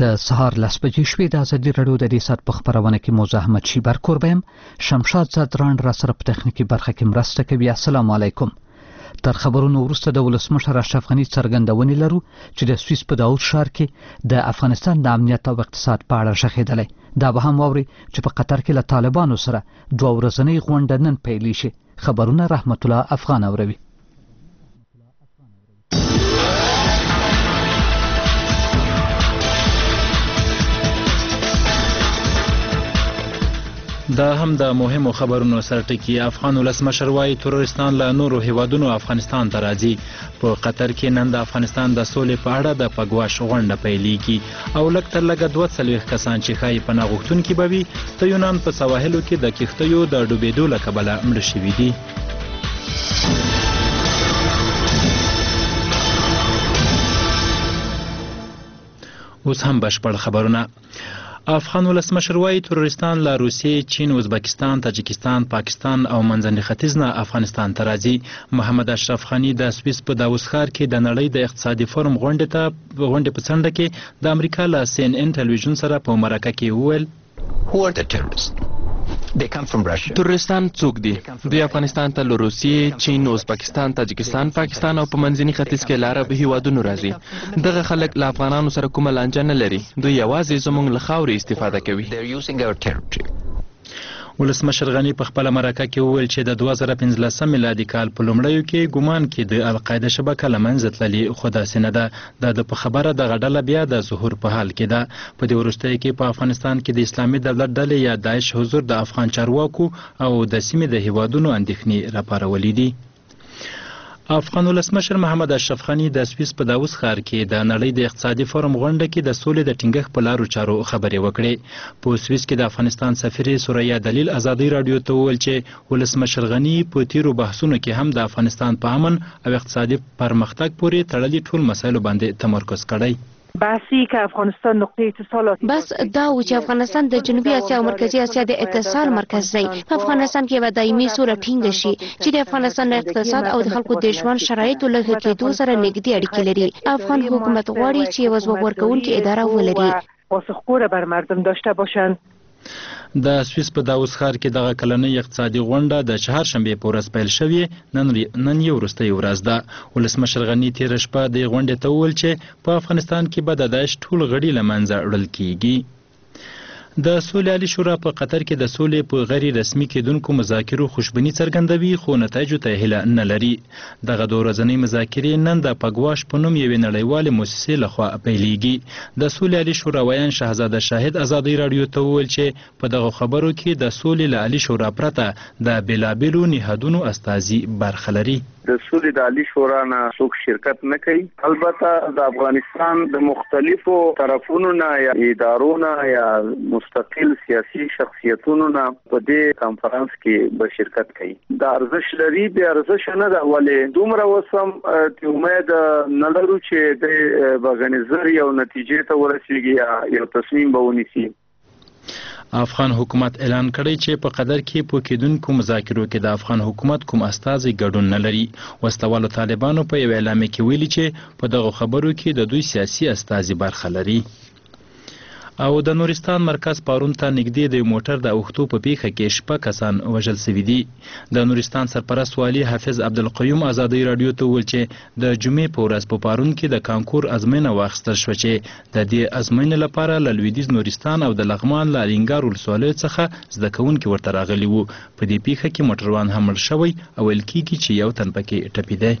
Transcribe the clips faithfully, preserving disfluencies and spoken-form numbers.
د سهار لس بجې شوې. د ازادي راډیو د دې ساعت په خپرونه کې موزه احمد شیبر کوربه یم. شمشاد زادران را سره په تخنیکي برخه کې مرسته کوي. السلام علیکم. تر خبرونو وروسته د ولسمشر اشرف غني څرګندونې لرو چې د سویس په داود ښار کې د افغانستان د امنیت او اقتصاد په اړه شخېدلی. دا به هم واوري چې په قطر کې له طالبانو سره دوه ورځنۍ غونډه نن پیلې شي. خبرونه رحمت الله افغان اوروي. دا هم د مهمو خبرونو سرټکی. افغان ولسمشر وایي تروریستان له نورو هیوادونو افغانستان ته راځي. په قطر کې نن د افغانستان د سولې په اړه د پګواش غونډه پیلېږي او لږ تر لږه دوه څلوېښت کسان چې ښایي پناه غوښتونکي به وي د یونان په سواحلو کې د کښتیو د ډوبېدو له کبله مړه شوي دي. اوس هم بشپړ خبرونه. افغان ولسمشر وایي تروریستان له روسیې، چین، ازبکستان، تاجکستان، پاکستان او منځني ختیځ نه افغانستان ته راځي. محمد اشرف غني د سویس په داووس ښار کې د نړۍ د اقتصادي فورم غونډې ته غونډې په څنډه کې د امریکا له سی ان ان ټلویزیون سره په مرکه کې وویل تروریستان څوک دي؟ دوی افغانستان ته له روسیې، چین، ازبکستان، تاجکستان، پاکستان او په منځني ختیځ کې له عربي هیوادونو راځي. دغه خلک له افغانانو سره کومه لانجه نه لري. دوی یوازې زموږ له خاورې استفاده کوي. ولسمشر غني په خپله مرکه کې وویل چې د دوه زره پنځلسم میلادي کال په لومړیو کې ګومان کې د القاعده شبکه له منځه تللې، خو داسې نه ده. دا د په خبره دغه ډله بیا د ظهور په حال کې ده. په دې وروستیو کې په افغانستان کې د اسلامي دولت ډلې یا داعش حضور د افغان چارواکو او د سیمې د هیوادونو اندېښنې راپارولې دي. افغان ولسمشر محمد اشرف غني د سویس په داووس ښار کې د نړۍ د اقتصادي فورم غونډه کې د سولې د ټینګښت په لارو چارو خبرې وکړې. په سویس کې د افغانستان سفیرې سوریا دلیل ازادي راډیو ته وویل چې ولسمشر غني په تیرو بحثونو کې هم د افغانستان په امن او اقتصادي پرمختګ پورې تړلي ټول مسایلو باندې تمرکز کړی. بحثی که افغانستان نقطه اتصالات بس دا و چې افغانستان د جنوبي اسیا او مرکزی اسیا د اتصال مرکز دی. په افغانستان کې به دایمي سوله ټینګه شي چې د افغانستان اقتصاد او د خلکو د ژوند شرایطو له ښه کېدو سره نږدې اړیکې لري. افغان حکومت غواړي چې یوه ځواب ورکوونکې اداره ولري، پاسخگو بر مردم داشته باشند. د سویس په داووس ښار کې دغه کلنۍ اقتصادي غونډه د چهارشنبې په ورځ پیل شوې. نن نن یو وروستۍ ورځ ده. ولسمشر غني تېره شپه دې غونډې ته وویل چې په افغانستان کې به د داعش ټول غړي له منځه وړل کېږي. د سولې عالي شورا په قطر کې د سولې په غیر رسمي کېدونکو مذاکرو خوشبیني څرګندوي، خو نتایجو ته هیله نه لري. دغه دوه ورځنۍ مذاکرې نن د پګواش په نوم یوې نړیوالې موسسې لخوا پیلېږي. د سولې عالي شورا ویان شهزاده شاهد ازادي راډیو ته وویل چې په دغه خبرو کې د سولې له عالي شورا پرته د بېلابېلو نهادونو استازي برخه لري. د سولې د عالي شورا نه څوک شرکت نه کوي. البته د افغانستان د مختلفو طرفونو نه یا ادارو نه یا مستقل سیاسي شخصیتونو نه په دې کانفرنس کې به شرکت کوي. د ارزش لري به ارزش نه ده، ولې دومره وسم ته امید نه لرو چې د بغنځر یو نتیجې ته ورسیږي یا یو تصمیم به ونیسي. افغان حکومت اعلان کړی چې په قطر کې په کېدونکو مذاکرو کې د افغان حکومت کوم استازي ګډون نه لري. وسلوالو طالبانو په یو اعلامیه کې ویلي چې په دغه خبرو کې د دوی سیاسي استازي برخه لري. او د نورستان مرکز پارون ته نږدې د موټر د اوښتو په پیښه کې شپږ کسان وژل شوي دي. د نورستان سرپرست والي حافظ عبدالقیوم ازادي راډیو ته وویل چې د جمعې په ورځ په پارون کې د کانکور ازموینه واخیستل شوه چې د دې ازموینې لپاره له لویدیځ نورستان او د لغمان له الینګار ولسوالیو څخه زده کوونکي ورته راغلي وو. په دې پیښه کې موټروان هم مړ شوی او ویل کېږي چې یو تن پکې ټپېدی.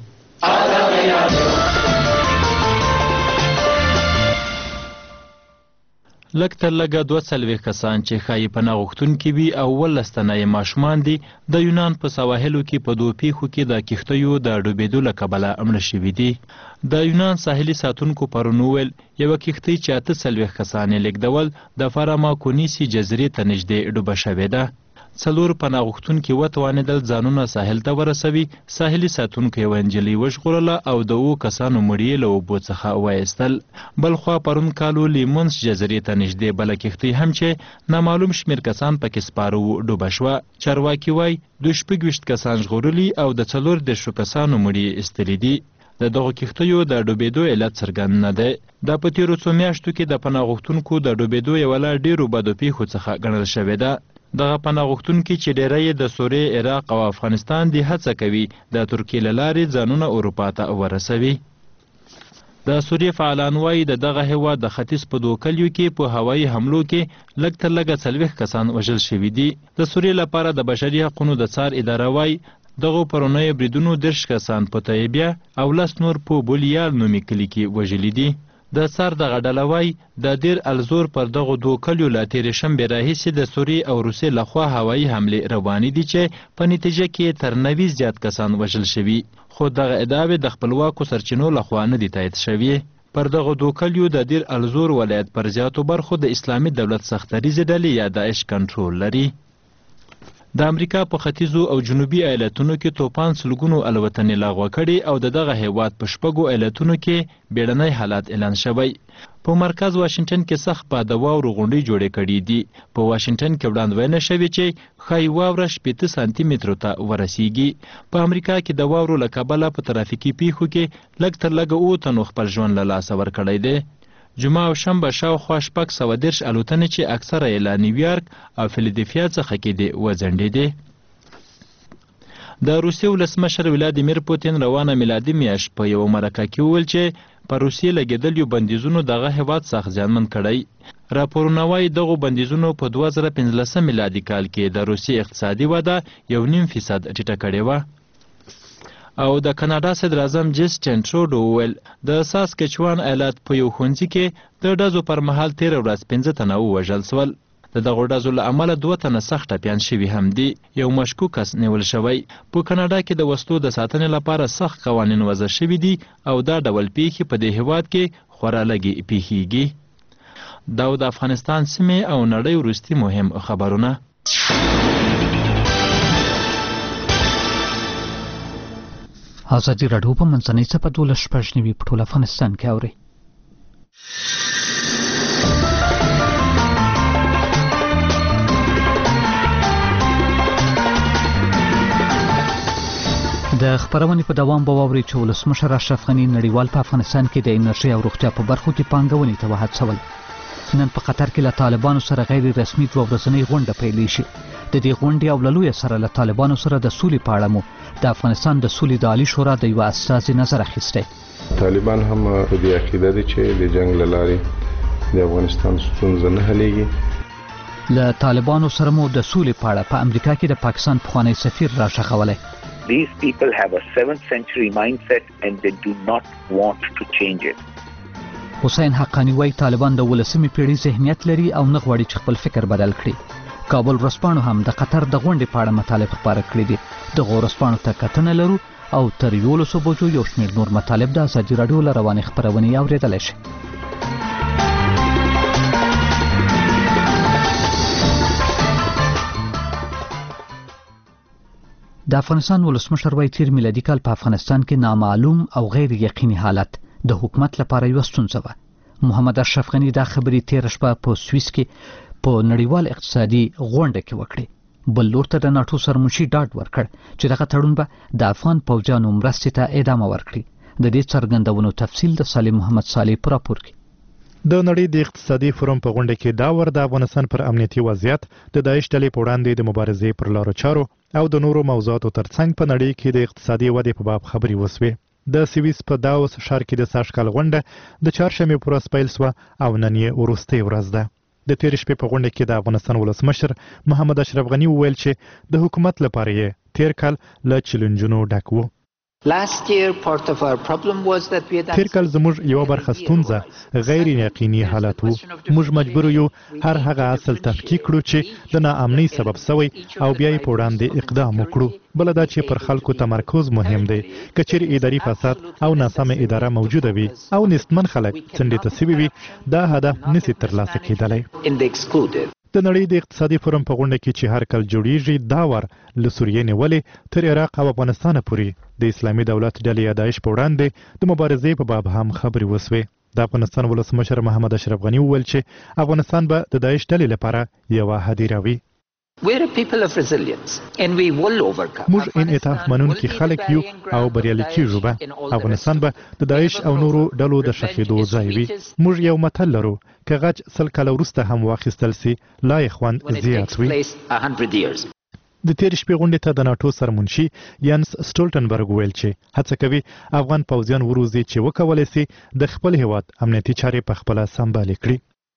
لږ تر لږه دوه څلوېښت کسان چې ښایي پناه غوښتونکي وي او اوولس تنه یې ماشومان دي د یونان په سواحلو کې په دوو پیښو کې د کښتیو د ډوبېدو له کبله مړه شوي دي. د یونان ساحلي ساتونکو پرون وویل یوه کښتۍ چې اته څلوېښت کسان یې لېږدول د فاراماکونیسي جزیرې ته نږدې ډوبه شوې ده. څلور پناه غوښتونکي وتوانېدل ځانونه ساحل ته ورسوي. ساحلي ساتونکو یوه نجلۍ وژغورله او د اوو کسانو مړي یې له اوبو څخه وایستل. بلخوا پرون کالو لیمونس جزیرې ته نږدې بله کښتۍ هم چې نامعلوم شمېر کسان پکې سپاره وو ډوبه شوه. چارواکي وایي دوی شپږ ویشت کسان ژغورلي او د څلور دېرشو کسانو مړي یې ایستلي دي. د دغو کښتیو د ډوبېدو علت څرګند نه دی. دا په تېرو څو میاشتو کې د پناه غوښتونکو د ډوبېدو یوه له ډېرو بدو پیښو څخه ګڼل شوې ده. دغه پناه غوښتونکي چې ډېری یې د سوریې، عراق او افغانستان دي هڅه کوي د ترکیې له لارې ځانونه اروپا ته ورسوي. د سوریې فعالان وایي د دغه هیواد د ختیځ په دوو کلیو کې په هوایي حملو کې لږ تر لږه څلوېښت کسان وژل شوي دي. د سوریې لپاره د بشري حقونو د څار اداره وایي دغو پرونیو بریدونو دېرش کسان په طیبیه او لس نور په بولیال نومي کلي کې وژلي دي. د څار دغه ډله وایي د دیر الزور پر دغو دوو کلیو له تېرې شنبې راهیسې د سوریې او روسیې لخوا هوایي حملې روانې دي چې په نتیجه کې تر نوي زیات کسان وژل شوي، خو دغه ادعاوې د خپلواکو سرچینو لخوا نه دي تایید شوي. پر دغو دوو کلیو د دیر الزور ولایت پر زیاتو برخو د اسلامي دولت سختریزې ډلې یا داعش کنټرول لري. د امریکا په ختیځو او جنوبي ایالتونو کې توپان سلګونو الوتنې لغوه کړي او د دغه هیواد په شپږو ایالتونو کې بیړنی حالات اعلان شوی. په مرکز واشنګټن کې سخت باد واورو غونډۍ جوړې کړي دي. په واشنګټن کې وړاندوینه شوې چې ښایي واوره شپېته سانتي مترو ته ورسیږي. په امریکا کې د واورو له کبله په ترافیکي پیښو کې لږ تر لږه اووه تنو خپل ژوند له لاسه ورکړی دی. جمعه او شنبه شاوخوا شپږ سوه دېرش الوتنې چې اکثره یې له نیویارک او فیلادلفیا څخه کېدې وځنډېدې. د روسیې ولسمشر ولادیمیر پوتین روانه میلادي میاشت په یوه مرکه کې وویل چې په روسیې لګېدلیو بندیزونو دغه هېواد سخت زیانمن کړی. راپورونه وایي دغو بندیزونو په دوه زره پنځلسم میلادي کال کې د روسیې اقتصادي وده یو نیم فیصد ټیټه کړې وه. او د کاناډا صدر اعظم جسټین ټروډو وویل د ساسکچوان ایالت په یو ښوونځي کې د ډزو پر مهال تېره ورځ پنځه تنه ووژل سول. د دغو ډزو له امله دوه تنه سخت ټپیان شوي هم دي. یو مشکوک کس نیول شوی. په کاناډا کې د وسلو د ساتنې لپاره سخت قوانین وضع شوي دي او دا ډول پیښې په دې هیواد کې خورا لږې پیښیږي. دا د افغانستان سیمې او نړۍ وروستي مهم خبرونه. ازادي راډیو په منځنۍ څپه دولس شپږ نوي په ټول افغانستان کې اوري. د خبرونې په دوام به واورئ چې ولسمشر اشرف غني نړیوال په افغانستان کې د انرژي او روغتیا په برخو کې پانګونې ته وهڅول. نن په قطر کې له طالبانو سره غیر رسمي دوه ورځنۍ غونډه پیلې شي. د دې غونډې او له لویه سره له طالبانو سره د سولې په اړه مو د افغانستان د سولې د عالي شورا د یوه استازي نظر اخیستی. طالبان هم په دې عقیده دي چې د جنګ له لارې د افغانستان ستونزه نه حلیږي. له طالبانو سره مو د سولې په اړه په امریکا کې د پاکستان پخوانی سفیر راښغولی. These people have a seventh century mindset and they do not want to change it. حسین حقانی وایي طالبان د ولسمې پیړۍ ذهنیت لري او نه غواړي چې خپل فکر بدل کړي. کابل ورځپاڼو هم د قطر د غونډې په اړه مطالب خپاره کړي دي. دغو ورځپاڼو ته کتنه لرو او تر یولسو بجو یو شمېر نور مطالب د ازادي راډیو له روانې خپرونې اورېدلی شي. د افغانستان ولسمشر وایي تیر میلادي کال په افغانستان کې نامعلوم او غیر یقیني حالت د حکومت لپاره یوه ستونزه وه. محمد اشرف غني دا خبرې تېره شپه په سویس کې په نړیوال اقتصادي غونډه کې وکړې. بل لور ته د ناټو سرمنشي ډاډ ورکړ چې دغه تړون به د افغان پوځیانو مرستې ته ادامه ورکړي. د دې څرګندونو تفصیل د سالم محمد صالح په راپور کې. د نړۍ د اقتصادي فورم په غونډه کې دا ور د افغانستان پر امنیتي وضعیت، د داعش ډلې په وړاندې د مبارزې پر لارو چارو او د نورو موضوعاتو ترڅنګ په نړۍ کې د اقتصادي ودې په باب خبرې وسوې. د سویس په داوس ښار کې د سږکال غونډه د چهارشنبې په ورځ پیل سوه او نن یې وروستۍ ورځ ده. د تېرې شپې په غونډه کې د افغانستان ولسمشر محمد اشرف غني وویل چې د حکومت لپاره یې تېر کال له چیلنجونو ډک و. تیر کال زموږ یوه برخه ستونزه غیر یقیني حالت و. موږ مجبور یو هر هغه اصل تفکیک کړو چې د ناامنۍ سبب سوی او بیا یې په وړاندې اقدام وکړو. بله دا چې پر خلکو تمرکز مهم دی. که چیرې اداري فساد او ناسمه اداره موجوده وي او نیستمن خلک څنډې ته سوي وي، دا هدف نسي ترلاسه کېدلی. د نړۍ د اقتصادي فورم په غونډه کې چې هر کال جوړیږي دا ور له سوریې نیولې تر عراق او افغانستان پورې د اسلامي دولت ډلې یا داعش په وړاندې د مبارزې په باب هم خبرې وسوې. د افغانستان ولسمشر محمد اشرف غني وویل چې افغانستان به د داعش ډلې لپاره یوه هدیره وي. We're a people of resilience and we will overcome. موږ انعطاف منونکي خلک یو او بریالي کیږو به. افغانستان به د داعش او نورو ډلو د ښخېدو ځای وي. موږ یو متل لرو که غچ سل کاله وروسته هم واخیستل سي لا یې خوند زیات وي. د تېرې شپې غونډې ته د ناټو سرمنشي یانس سټولټنبرګ وویل چې هڅه کوي افغان پوځیان وروزي چې وکولی سي د خپل هیواد امنیتي چارې په خپله سمبالې کړي.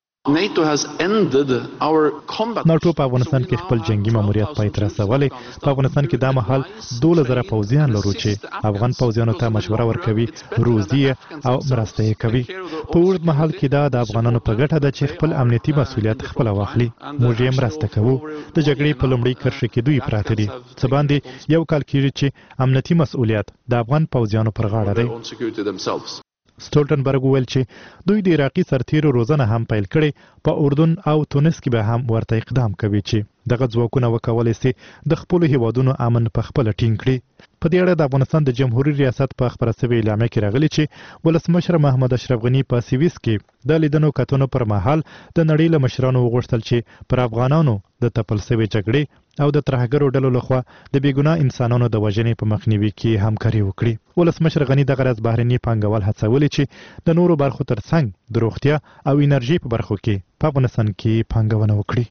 ناټو په افغانستان کې خپل جنگي ماموریت پای ته رسولی. په افغانستان کې دا مهال دولس زره پوځیان لرو چې افغان پوځیانو ته مشوره ورکوي، روزي او مرسته یې کوي. په اوږد مهال کې دا د افغانانو په ګټه ده چې خپل امنیتي مسؤلیت خپله واخلي. موږ یې مرسته کوو. د جګړې په لومړۍ کرښه کې دوی پراته دي. څه باندې یو کال کېږي چې امنیتي مسؤلیت د افغان پوځیانو پر غاړه دی. سټولټنبرګ وویل چې دوی د عراقي سرتیرو روزنه هم پیل کړې. په اردن او تونس کې به هم ورته اقدام کوي چې دغه ځواکونه وکولی سي د خپلو هیوادونو امن په خپله ټینګ کړي. په دې اړه د افغانستان د جمهوري ریاست په خپره سوې اعلامیه کې راغلي چې ولسمشر محمد اشرف غني په سویس کې د لیدنو کتنو پر مهال د نړۍ له مشرانو وغوښتل چې پر افغانانو د تپل سوې جګړې او د ترهګرو ډلو لخوا د بېګناه انسانانو د وژنې په مخنیوي کې همکاري وکړي. ولسمشر غني دغه ورځ بهرني پانګوال هڅولي چې د نورو برخو ترڅنګ د روغتیا او انرژي په برخو کې په افغانستان کې پانګونه وکړي.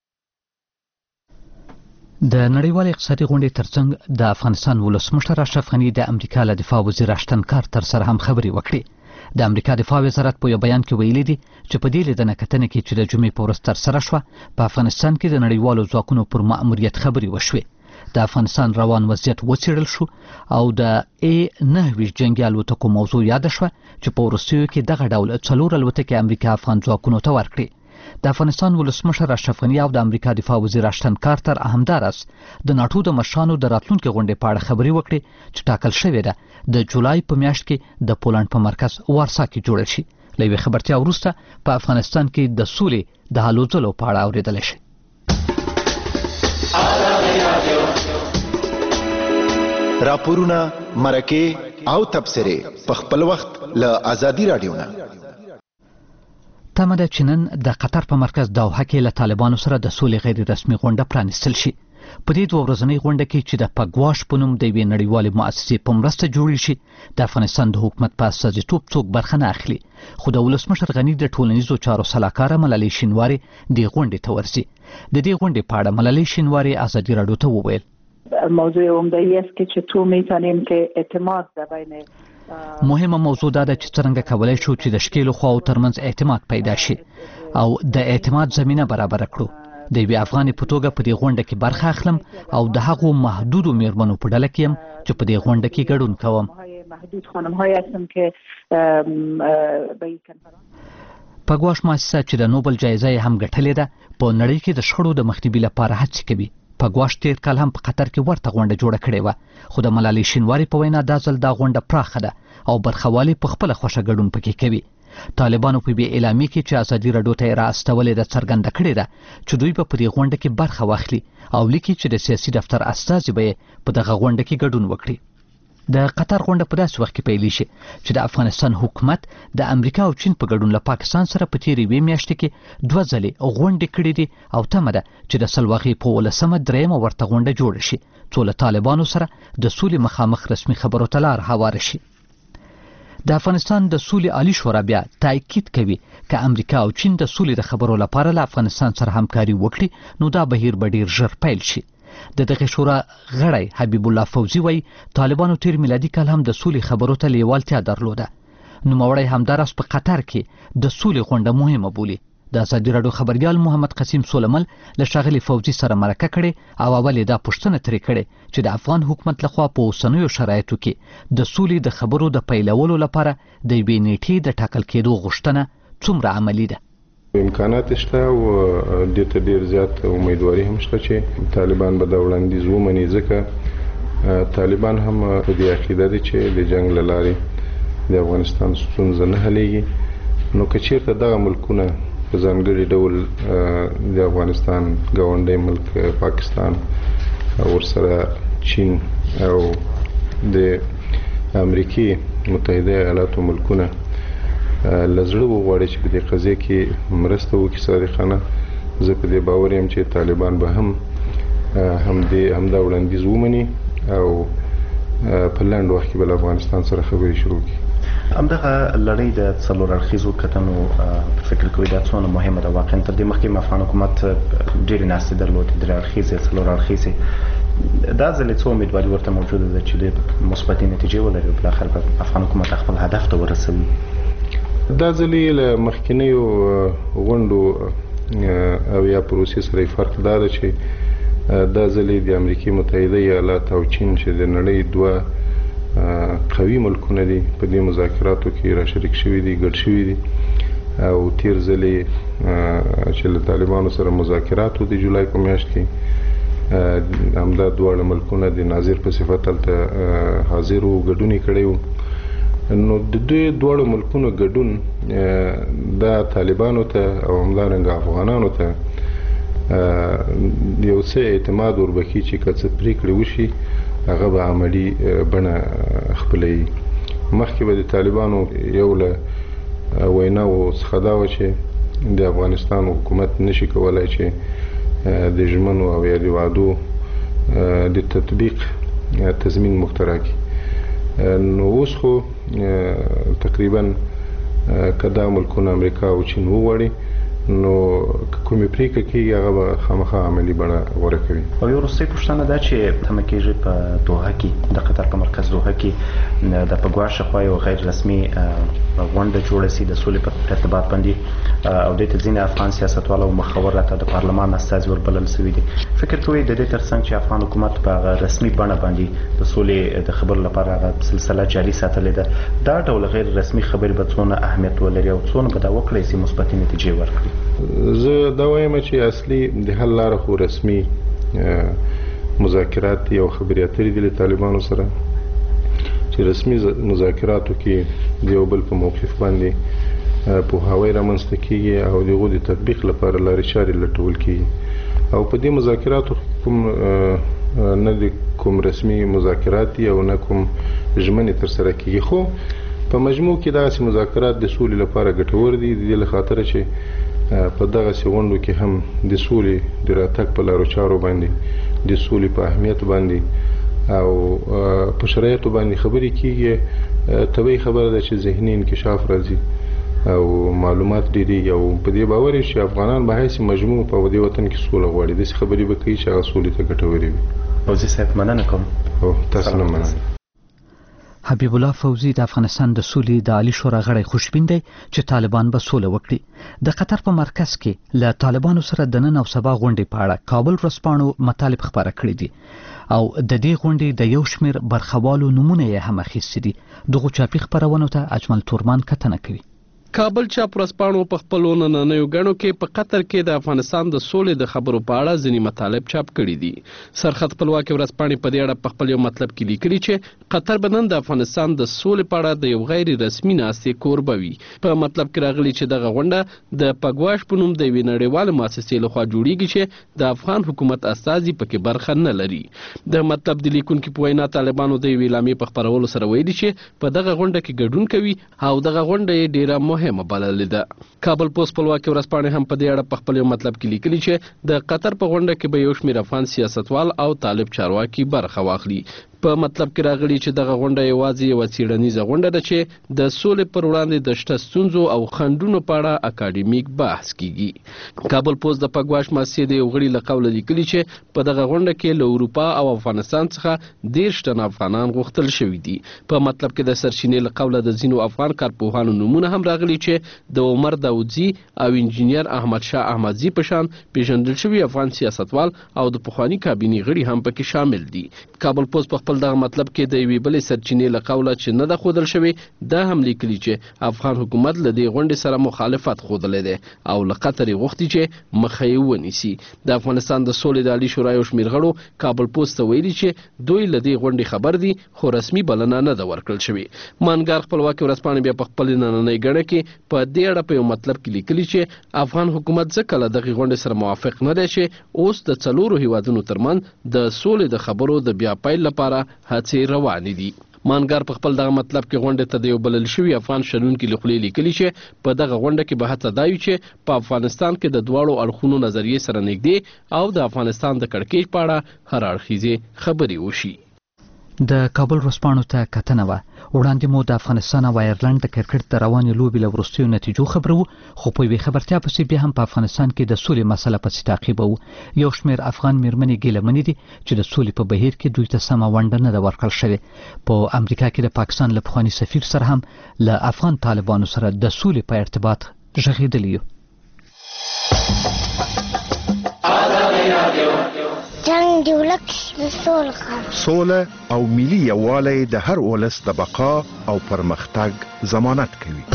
د نړیوال اقتصادي غونډې ترڅنګ د افغانستان ولسمشر اشرف غني د امریکا له دفاع وزیر اشتن کارتر سره هم خبرې وکړې. د امریکا دفاع وزارت په یو بیان کې ویلي دي چې په دې لیدنه کتنه کې چې د جمعې په ورځ ترسره شوه په افغانستان کې د نړیوالو ځواکونو پر مأموریت خبرې وشوې. د افغانستان روان وضعیت وڅېړل شو او د ای نهه ویشت جنګي الوتکو موضوع یاده شوه چې په وروستیو کې دغه ډول څلور الوتکې امریکا افغان ځواکونو ته ورکړې. د افغانستان ولسمشر اشرف غني او د امریکا دفاع وزیر اشتن کارتر همداراز د ناټو د مشرانو د راتلونکي غونډې په اړه خبرې وکړې چې ټاکل شوې ده د جولای په میاشت کې د پولنډ په مرکز وارسا کې جوړه شي. له یوې خبرتیا وروسته په افغانستان کې د سولې د هلو ځلو په اړه اورېدلی شي. راپورونه، مرکې او تبصرې په خپل وخت له ازادي راډیو نه. تمه ده چې نن د قطر په مرکز دوحه کې له طالبانو سره د سولې غیر رسمي غونډه پرانیستل شي. په دې دوه ورځنۍ غونډه کې چې د پګواش په نوم د یوې نړیوالې مؤسسې په مرسته جوړې شي د افغانستان د حکومت په استازیتوب څوک برخه نه اخلي. خو د ولسمشر غني د ټولنیزو چارو سلاکاره ملالۍ شینواري دې غونډې ته ورځي. د دې غونډې په اړه ملالۍ شینواري ازادي راډیو ته وویل موضوع عمده‌ای است که چطور میتونیم که اعتماد در بین مهمه موضوع دا ده چې څرنګه کولای شو چې د شکیلو خواو ترمنځ اعتماد پیدا شي او د اعتماد زمینه برابر کړو. د یوې افغانې په توګه په دې غونډه کې برخه اخلم او د هغو محدودو میرمنو په ډله کې یم چې په دې غونډه کې ګډون کوم. محدود خانم‌هایی هستم که پګواش مؤسسه چې د نوبل جایزه یې هم ګټلې ده په نړۍ کې د شخړو د مخنیوي لپاره هڅې کوي. پګواش تیر کال هم په قطر کې ورته غونډه جوړه کړې وه، خو د ملالۍ شینواري په وینا دا ځل دا غونډه پراخه ده او برخوالي په خپله خوښه ګډون پکې کوي. طالبانو په بې اعلامي کې چې ازادي راډیو ته یې را استولې ده څرګنده کړې ده چې دوی به په دې غونډه کې برخه واخلي او لیکي چې د سیاسي دفتر استازي به یې په دغه غونډه کې ګډون وکړي. د قطر غونډه په داسې وخت کې پیلې شي چې د افغانستان حکومت د امریکا او چین په ګډون له پاکستان سره په تېرې یوې میاشتې کې دوه ځلې غونډې کړې دي او تمه ده چې د سلواغې په ولسمه درېیمه ورته غونډه جوړه شي څو له طالبانو سره د سولې مخامخ رسمي خبرو ته لار هواره شي. د افغانستان د سولې عالی شورا بیا تاکید کوي که امریکا او چین د سولې د خبرو لپاره له افغانستان سره همکاري وکړي نو دا بهیر به ډېر ژر پیل شي. د دغه شورا غړی حبیب الله فوزي وایي طالبانو تیر میلادي کال هم د سولې خبرو ته لیوالتیا درلوده. نوموړی همداراز په قطر کې د سولې غونډه مهمه بولي. د ازادي راډیو خبریال محمد قسیم سولمل له ښاغلي فوزي سره مرکه کړې او اول یې دا پوښتنه ترې کړې چې د افغان حکومت لخوا په اوسنیو شرایطو کې د سولې د خبرو د پیلولو لپاره د یوې نیټې د ټاکل کېدو غوښتنه څومره عملي ده. امکانات شته او دې ته ډېر زیات امیدواري هم شته چې طالبان به دا وړاندیز ومني، ځکه طالبان هم په دې عقیده دي چې د جنګ له لارې د افغانستان ستونزه نه حلېږي. نو که چېرته دغه ملکونه په ځانګړي ډول د افغانستان ګاونډی ملک پاکستان ورسره چین او د امریکې متحده ایالاتو ملکونه لزړه وغواړي چې په دې قضیه کې مرسته وکړي صادقانه، زه په دې باور یم چې طالبان به هم هم دې همدا وړاندیز ومني او په لنډ وخت کې به افغانستان سره خبرې شروع کړي. همدغه لړۍ د څلور اړخیزو کتنو په فکر کوي دا څومره مهمه ده؟ واقعا تر دې مخکې افغان حکومت ډېرې ناستې درلودې، درې اړخیزې، څلور اړخیزې. دا ځل څو امیدواري ورته موجوده ده چې د مثبتې نتیجې ولري او بالاخره به افغان حکومت خپل هدف ته ورسوي؟ دا ځل له مخکینیو غونډو او یا پروسې سره فرق دا ده چې دا ځل د امریکای متحده ایالات او چین چې د نړۍ دوه قوي ملکونه دي په دې مذاکراتو کې را شریک شوي دي، ګډ شوي دي. او تیر ځل چې له طالبانو سره مذاکرات و د جولای په میاشت کې همدا دواړه ملکونه د ناظر په صفت هلته حاضر وو، ګډون یې کړی و. نو د دوی دواړو ملکونو ګډون دا طالبانو ته او همدارنګه افغانانو ته یو څه اعتماد وربخي چې که څه پرېکړې وشي هغه به عملي بڼه خپلوي. مخکې به د طالبانو یو له ویناوو څخه دا وه چې د افغانستان حکومت نشي کولی چې د ژمنو او یا د وعدو د تطبیق تضمین مخترع کړي. نو اوس خو تقریبا که دا ملکونه امریکا او چین وغواړي نو کومې پرېکړه کېږي هغه به خامخا عملي بڼه غوره کوي. او یو وروستۍ پوښتنه دا چې تمه کېږي په دوحه کې د قطر په مرکز دوحه کې د په ګواښ شاوخوا یو غیر رسمي غونډه جوړه سي د سولې په ارتباط باندې او دې ته ځینې افغان سیاستوال او مخور راته د پارلمان استازي وربلل سوي دي. فکر کوئ د دې ترڅنګ چې افغان حکومت په هغه رسمي بڼه باندې د سولې د خبرو لپاره هغه سلسله جاري ساتلې ده، دا ډول غیر رسمي خبرې به څونه اهمیت ولري او څونه به دا وکړی سي مثبتې نتیجې ورکړي؟ زه دا وایم چې اصلي د حل لاره خو رسمي مذاکرات دي او خبرې اترې دي له طالبانو سره چې رسمي مذاکراتو کې د یو بل په موقف باندې پوهاوی رامنځته کېږي او د هغو د تطبیق لپاره لارې چارې لټول کېږي. او په دې مذاکراتو کوم نه د کوم رسمي مذاکرات دي او نه کوم ژمنې ترسره کېږي، خو په مجموع کې دغسې مذاکرات د سولې لپاره ګټور دي، د دې له خاطره چې په دغسې غونډو کې هم د سولې د راتګ په لارو چارو باندې، د سولې په اهمیت باندې او په شرایطو باندې خبرې کېږي. طبیعي خبره ده چې ذهني انکشاف راځي او معلومات ډېرېږي او په دې باور یو چې افغانان به هسې مجموع په دې وطن کې سوله غواړي، داسې خبرې به کوي چې هغه سولې ته ګټورې وي. فوزي صاحب مننه کوم. او تاسو نه مننه. حبیب الله فوزي د افغانستان د سولې د عالی شورا غړی خوشبین دی چې طالبان به سوله وکړي. د قطر په مرکز کې له طالبانو سره د نن او سبا غونډې په اړه کابل ورځپاڼو مطالب خبره کړې دي او د دې غونډې د یو شمېر برخوالو نمونه یې هم اخیستي دي. دغو چاپي خپرونو ته اجمل تورمان کتنه کوي. کابل چاپ ورځپاڼو په خپلو نننیو ګڼو کې په قطر کې د افغانستان د سولې د خبرو په اړه ځینې مطالب چاپ کړي دي. سرخط خپلواکي ورځپاڼې په دې اړه په خپل یو مطلب کې لیکلي چې قطر به نن د افغانستان د سولې په اړه د یو غیر رسمي ناستې کوربه وي. په مطلب کې راغلي چې دغه غونډه د پګواش په نوم د یوې نړیوالې مؤسسې لخوا جوړیږي چې د افغان حکومت استازي پکې برخه نه لري. د مطلب د لیکونکي په وینا طالبانو د یوې اعلامیې په خپرولو سره ویلي چې په دغه غونډه کې ګډون کوي او دغه غونډه یې ډیره مهمه بللې ده. کابل پوسټ خپلواکي ورځپاڼې هم په دې اړه په خپل یو مطلب کې لیکلي چې د قطر په غونډه کې به یو شمېر افغان سیاستوال او طالب چارواکي برخه واخلي. په مطلب کې راغلي چې دغه غونډه یوازې یوه څېړنیزه غونډه ده چې د سولې پر وړاندې د شته ستونزو او خنډونو په اړه اکاډمیک بحث کیږي. کابل پوسټ د پګواش مؤسسې د یو غړي له قوله لیکلي چې په دغه غونډه کې له اروپا او افغانستان څخه دېرش تنه افغانان غوښتل شوي دي. په مطلب کې د سرچینې له قوله د ځینو افغان کارپوهانو نومونه هم راغلي چې د عمر داودزي او انجینیر احمد شاه احمدزي په شان پیژندل شوي افغان سیاستوال او د پخواني کابینې غړي هم پکې شامل دي. کابل پوسټ په خپل دغه مطلب کې د یوې بلې سرچینې له قوله چې نه ده ښودل شوې دا هم لیکلي چې افغان حکومت له دې غونډې سره مخالفت ښودلی دی او له قطر یې غوښتي چې مخه یې ونیسي. د افغانستان د سولې د عالي شورا یو شمېر غړو کابل پوسټ ته ویلي چې دوی له دې غونډې خبر دي خو رسمي بلنه نه ده ورکړل شوې. مانګار خپلواکي ورځپاڼې بیا په خپلې نننۍ ګڼه کې په دې اړه په یو مطلب کې لیکلي چې افغان حکومت ځکه له دغې غونډې سره موافق نه دی چې اوس د څلورو هیوادونو ترمنځ د سولې د خبرو د بیا پیل لپاره هڅې روانې دي. مانګار په خپل دغه مطلب کې غونډې ته د یو بلل شوي افغان شنونکي له خولې لیکلي چې په دغه غونډه کې به هڅه دا وي چې په افغانستان کې د دواړو اړخونو نظریې سره نږدې او د افغانستان د کړکېچ په اړه هر اړخیزې خبرې وشي. د کابل ورځپاڼو ته کتنه وه. وړاندې مو د افغانستان او آیرلند د کرکټ د روانې لوبې له وروستیو نتیجو خبرو، خو په یوې خبرتیا پسې بیا هم په افغانستان کې د سولې مسله پسې تعقیبوو. یو شمېر افغان میرمنې ګیلهمنې دي چې د سولې په بهیر کې دوی ته سمه ونډه نه ده ورکړل شوې. په امریکا کې د پاکستان له پخواني سفیر سره هم له افغان طالبانو سره د سولې په ارتباط غږېدلي یو. جنگ دی ولک د سوله سوله او ملي یووالی د هر ولس د بقا او پرمختګ ضمانت کوي.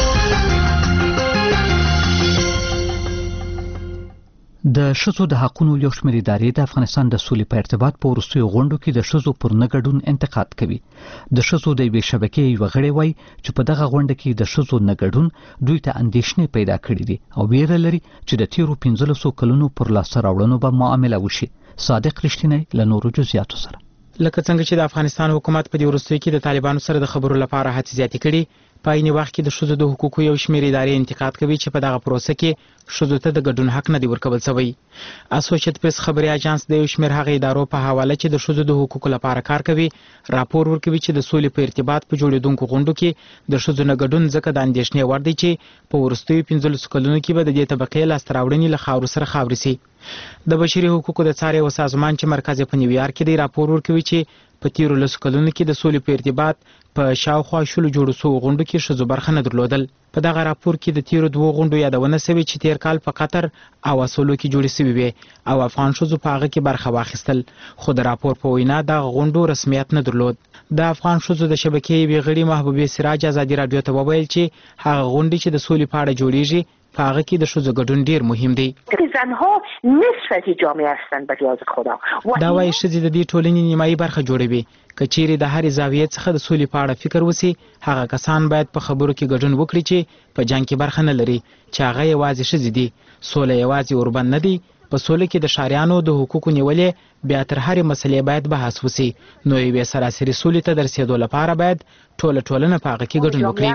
د ښځو د حقونو یو شمېر ادارې د افغانستان د سولې په ارتباط په وروستیو غونډو کې د ښځو پر نه ګډون انتقاد کوي. د ښځو د یوې شبکې یوه غړې وایي چې په دغه غونډه کې د ښځو نه ګډون دوی ته اندېښنې پیدا کړي دي او ویره لري چې د تیرو پنځلسو کلونو پر لاسته راوړنو به معامله وشي. صادق رښتینی له نورو جزئیاتو سره. لکه څنګه چې د افغانستان حکومت په دې وروستیو کې د طالبانو سره د خبرو لپاره هڅې زیاتې کړي، په عین وخت کې د ښځو د حقوقو یو شمېر ادارې انتقاد کوي چې په دغه پروسه کې ښځو ته د ګډون حق نه دی ورکول شوی. اسوسییټ پریس خبري اژانس د یو شمېر هغه ادارو په حواله چې د ښځو د حقوقو لپاره کار کوي راپور ورکوي چې د سولې په ارتباط په جوړېدونکو غونډو کې د ښځو نه ګډون ځکه د اندېښنې وړ دی چې په وروستیو پنځلسو کلونو کې به د دې طبقې لاسته راوړنې له خاورو سره خاورې سي. د بشري حقوقو د څار یو سازمان چې مرکز په نیویارک کې دی راپور ورکوي چې په تیرو لسو کلونو کې د سولې په ارتباط په شاوخوا شلو جوړو سوو غونډو کې ښځو برخه نه درلودل. په دغه راپور کې د تیرو دوو غونډو یادونه سوې چې تیر کال په قطر او اصولو کې جوړې سوي وې او افغان ښځو په هغه کې برخه واخیستل، خو د راپور په وینا دغه غونډو رسمیت نه درلود. د افغان ښځو د شبکې یوې غړي محبوبې سراج ازادي راډیو ته وویل چې هغه غونډې چې د سولې په اړه جوړیږي په هغه کې د ښځو ګډون ډیر مهم دی. زنها نصف جامعه هستند به جهاز خدا. دا وایي ښځې د دې ټولنې نیمایي برخه جوړوي. که چیرې د هرې زاویې څخه د سولې په اړه فکر وسی، هغه کسان باید په خبرو کې ګډون وکړي چې په جنګ کې برخه نه لري، چې هغه یوازې ښځې دي. سوله یوازې اوربند نه دی. په سوله کې د ښاریانو د حقوقو نیولې بیا تر هرې مسلې باید بحث وسی. نو یوې سراسري سولې ته د رسېدو لپاره باید ټوله ټولنه په هغه کې ګډون وکړي.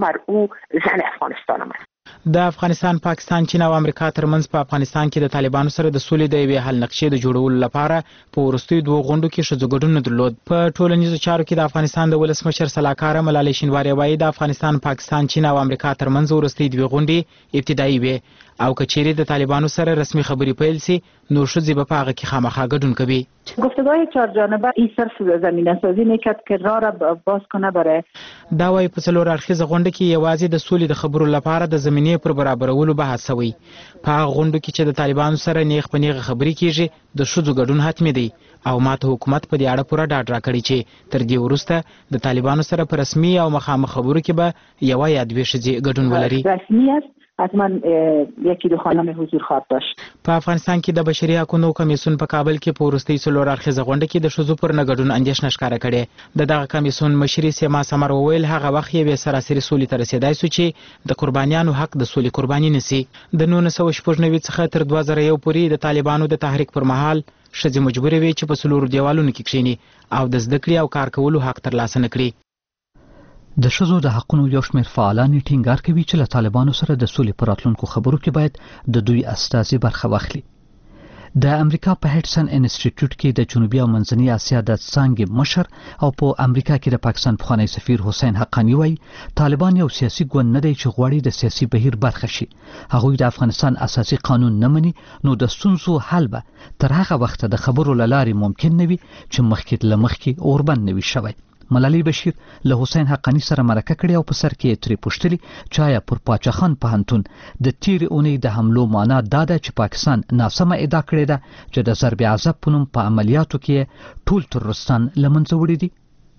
د افغانستان، پاکستان، چین او امریکا ترمنځ په افغانستان کې د طالبانو سره د سولې د یوې حل نقشې د جوړولو لپاره په وروستیو دوو غونډو کې ښځو ګډون نه درلود. په ټولنیزو چارو کې د افغانستان د ولسمشر سلاکاره ملالۍ شینواري وایي د افغانستان، پاکستان، چین او امریکا ترمنځ وروستۍ دوې غونډې ابتدایي وې او که چیرې د طالبانو سره رسمي خبرې پیل سي نو ښځې به په هغه کې خامخا ګډون کوي. گفتگوهای چهار جانبه این صرف زمینه سازی میکرد که راه را باز کنه برای دا وایي په څلور اړخیزه غونډه کې یوازې د سولې د خبرو لپاره د زمینې پر برابرولو بحث شوی. په هغه غونډو کې چې د طالبانو سره نیغ په نیغه خبرې کیږي د ښځو ګډون حتمي دی او ماته حکومت په دې اړه پوره ډاډ راکړی چې تر دې وروسته د طالبانو سره په رسمي او مخامخ خبرو کې به یوه یا دوې ښځې ګډون ولري. رسمی است حتما یکی دو خانم حضور خواهد داشت. په افغانستان کې د بشري حقوقو کمیسیون په کابل کې په وروستۍ څلور اړخیزه غونډه کې د ښځو پر نه ګډون اندېښنه ښکاره کړې. د دغه کمیسیون مشري سیما سمر وویل هغه وخت یوې سراسري سولې ته رسېدای سو چې د قربانیانو حق د سولې قرباني نسی. د نولس سوه شپږ نوي څخه تر دوه زره یو پورې د طالبانو د تحریک پر مهال ښځې مجبورې وې چې په څلورو دیوالونو کې کښیني او د زده کړې او کار کولو حق ترلاسه نه کړي. د ښځو د حقونو یو شمېر فعالان ټینګار کوي چې له طالبانو سره د سولې په راتلونکو خبرو کې باید د دوی استازي برخه واخلي. د امریکا په هډسن انسټیټیوټ کې د جنوبي او منځنۍ اسیا د څانګې مشر او په امریکا کې د پاکستان پخوانی سفیر حسین حقانی وایي طالبان یو سیاسي ګوند نه دی چې غواړي د سیاسي بهیر برخه شي. هغوی د افغانستان اساسي قانون نه مني، نو د ستونزو حل به تر هغه وخته د خبرو له لارې ممکن نه وي چې مخکې له مخکې اوربند نه وي شوی. ملالۍ بشیر له حسین حقانی سره مرکه کړې او په سر کې ترې پوښتلي چې آیا پر پاچا خان پوهنتون د تیرې اونۍ د حملو معنا دا ده چې پاکستان ناسمه ادعا کړې ده چې د ضرب عذاب په نوم په عملیاتو کې ټول تروریستان له منځه وړي دي.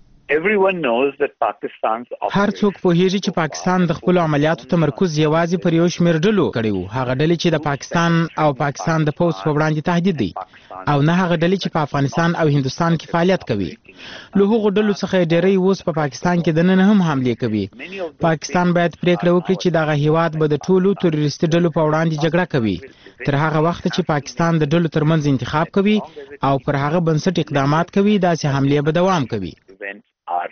هر څوک پوهیږي چې پاکستان د خپل عملیاتو تمرکز یوازې پر یو شمېر ډلو کړی وو، هغه ډلې چې د پاکستان او پاکستان د پوځ په وړاندې تهدید دی او نه هغه ډلې چې په افغانستان او هندوستان کې فعالیت کوي. له هغو ډلو څخه ډېری اوس په پاکستان کې دننه هم حملې کوي. پاکستان باید پریکړه وکړي چې دغه هیواد به د ټولو تروریستي ډلو په وړاندې جګړه کوي تر هغه وخت چې پاکستان د ډلو ترمنځ انتخاب کوي او پر هغه بنسټ اقدامات کوي داسې حملې به دوام کوي.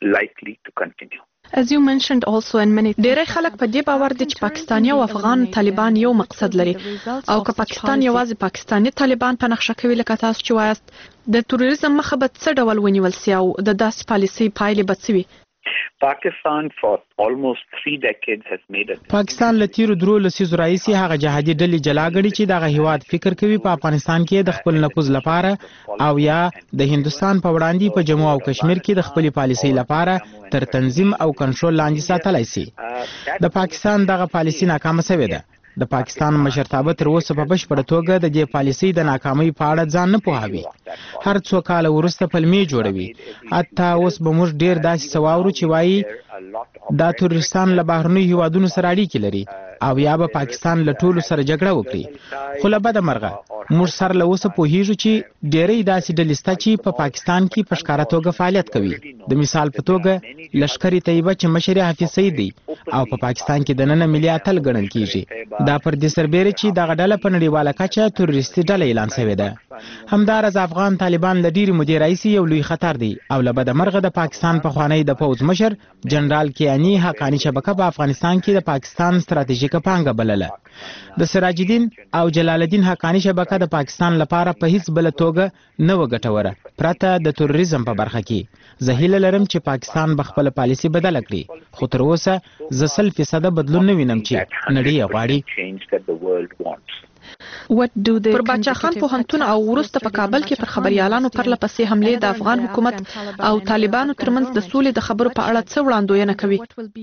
likely to continue. As you mentioned also in many ډېری خلک په دې باور دي چې پاکستاني او افغان طالبان یو مقصد لري او که پاکستان یوازې پاکستاني طالبان په نقشه کوي لکه تاسو چې وایاست د تروریزم مخه به څه ډول ونیول سي او د داسې پالیسۍ پایلې به څه وي؟ Pakistan for almost three decades has made a پاکستان له تیرو درو لسیزو راهیسې هغه جهادي ډلې جلا ګڼي چې دغه هیواد فکر کوي په افغانستان کې د خپل نفوذ لپاره او یا د هندستان په وړاندې په جمهور او کشمیر کې د خپلې پالیسۍ لپاره تر تنظیم او کنټرول لاندې ساتلای شي. د پاکستان دغه پالیسۍ ناکامه شوې ده. د پاکستان مشرتابه تر اوسه په بشپړه توګه د دې پالیسۍ د ناکامۍ په اړه ځان نه پوهاوي. هر څو کاله وروسته پلمې جوړوي. حتی اوس به موږ ډېر داسې څه واورو چې وایي دا تروریستان له بهرنیو هیوادونو سره اړیکې لري او یا به پاکستان له ټولو سره جګړه وکړي. خو له بده مرغه موږ سره له اوسه پوهیږو چې ډېری داسې ډلې شته چې په پاکستان کې په ښکاره توګه فعالیت کوي. د مثال په توګه لښکر طیبه چې مشر یې حافظ سعید دی او په پاکستان کې دننه ملي اتل ګڼل کیږي. دا پر دې سربېره چې دغه ډله په نړیواله کچه تروریستي ډله اعلان شوې ده. همداراز افغان طالبان له ډېرې مودې راهیسې یو لوی خطر دی او له بده مرغه د پاکستان پخوانی د پوځ مشر جنرال کیانی حقانی شبکه په افغانستان کې د پاکستان ستراتیژیکه پانګه بلله. د سراج الدین او جلال الدین حقانی شبکه د پاکستان لپاره په هیڅ بل توګه نه و ګټوره پرته د تروریزم په برخه کې. زه هیله لرم چې پاکستان به خپله پالیسي بدله کړي خو تر اوسه زه سل فیصده بدلون نه وینم چې نړۍ یې غواړي. پر باچا خان پوهنتون او وروسته په کابل کې پر خبريالانو پرله پسې حملې د افغان حکومت او طالبانو ترمنځ د سولې د خبرو په اړه څه وړاندوینه کوي؟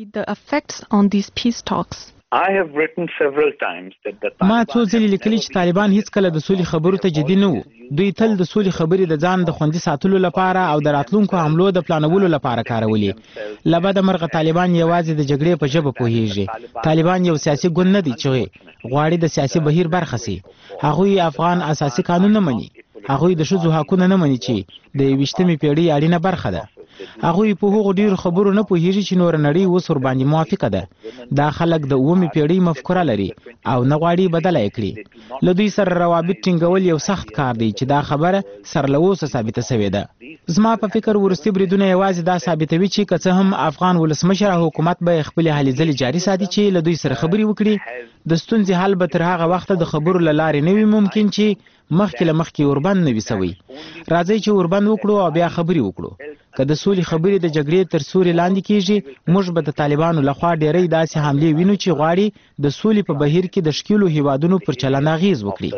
I have written several times that the ما څو ځلې لیکلي چې طالبان هیڅ کله د سولې خبرو ته جدي نه وو. دوی تل د سولې خبرې د ځان د خوندي ساتلو لپاره او د راتلونکو حملو د پلانولو لپاره کارولې. له بده مرغه طالبان یوازې د جګړې په ژبه پوهیږي. طالبان یو سیاسي ګوند نه دی چې غواړي د سیاسي بهیر برخه سي. هغوی افغان اساسي قانون نه مني. هغوی د ښځو حقونه نه مني چې د یویشتمې پیړۍ اړینه برخه ده. هغوی په هغو ډیرو خبرو نه پوهیږي چې نور نړۍ اوس ورباندې موافقه ده. دا خلک د اوومې پیړۍ مفکوره لري او نه غواړي بدله یې کړي. له دوی سره روابط ټینګول یو سخت کار دی چې دا خبره سر له اوسه ثابته شوې ده. زما په فکر وروستي بریدونه یوازې دا ثابتوي چې که څه هم افغان ولسمشر او حکومت به خپلې هلې ځلې جاري ساتي چې له دوی سره خبرې وکړي. د ستونزې حل به تر هغه وخته د خبرو له لارې نه وي ممکن چې مخکې له مخکې اوربند نه وي سوی. راځئ چې اوربند وکړو او بیا خبرې وکړو. که د سولې خبرې د جګړې تر سوري لاندې کیږي موږ به د طالبانو لخوا ډېری داسې حملې وینو چې غواړي د سولې په بهیر کې د ښکیلو هیوادونو پر چلند اغیز وکړي.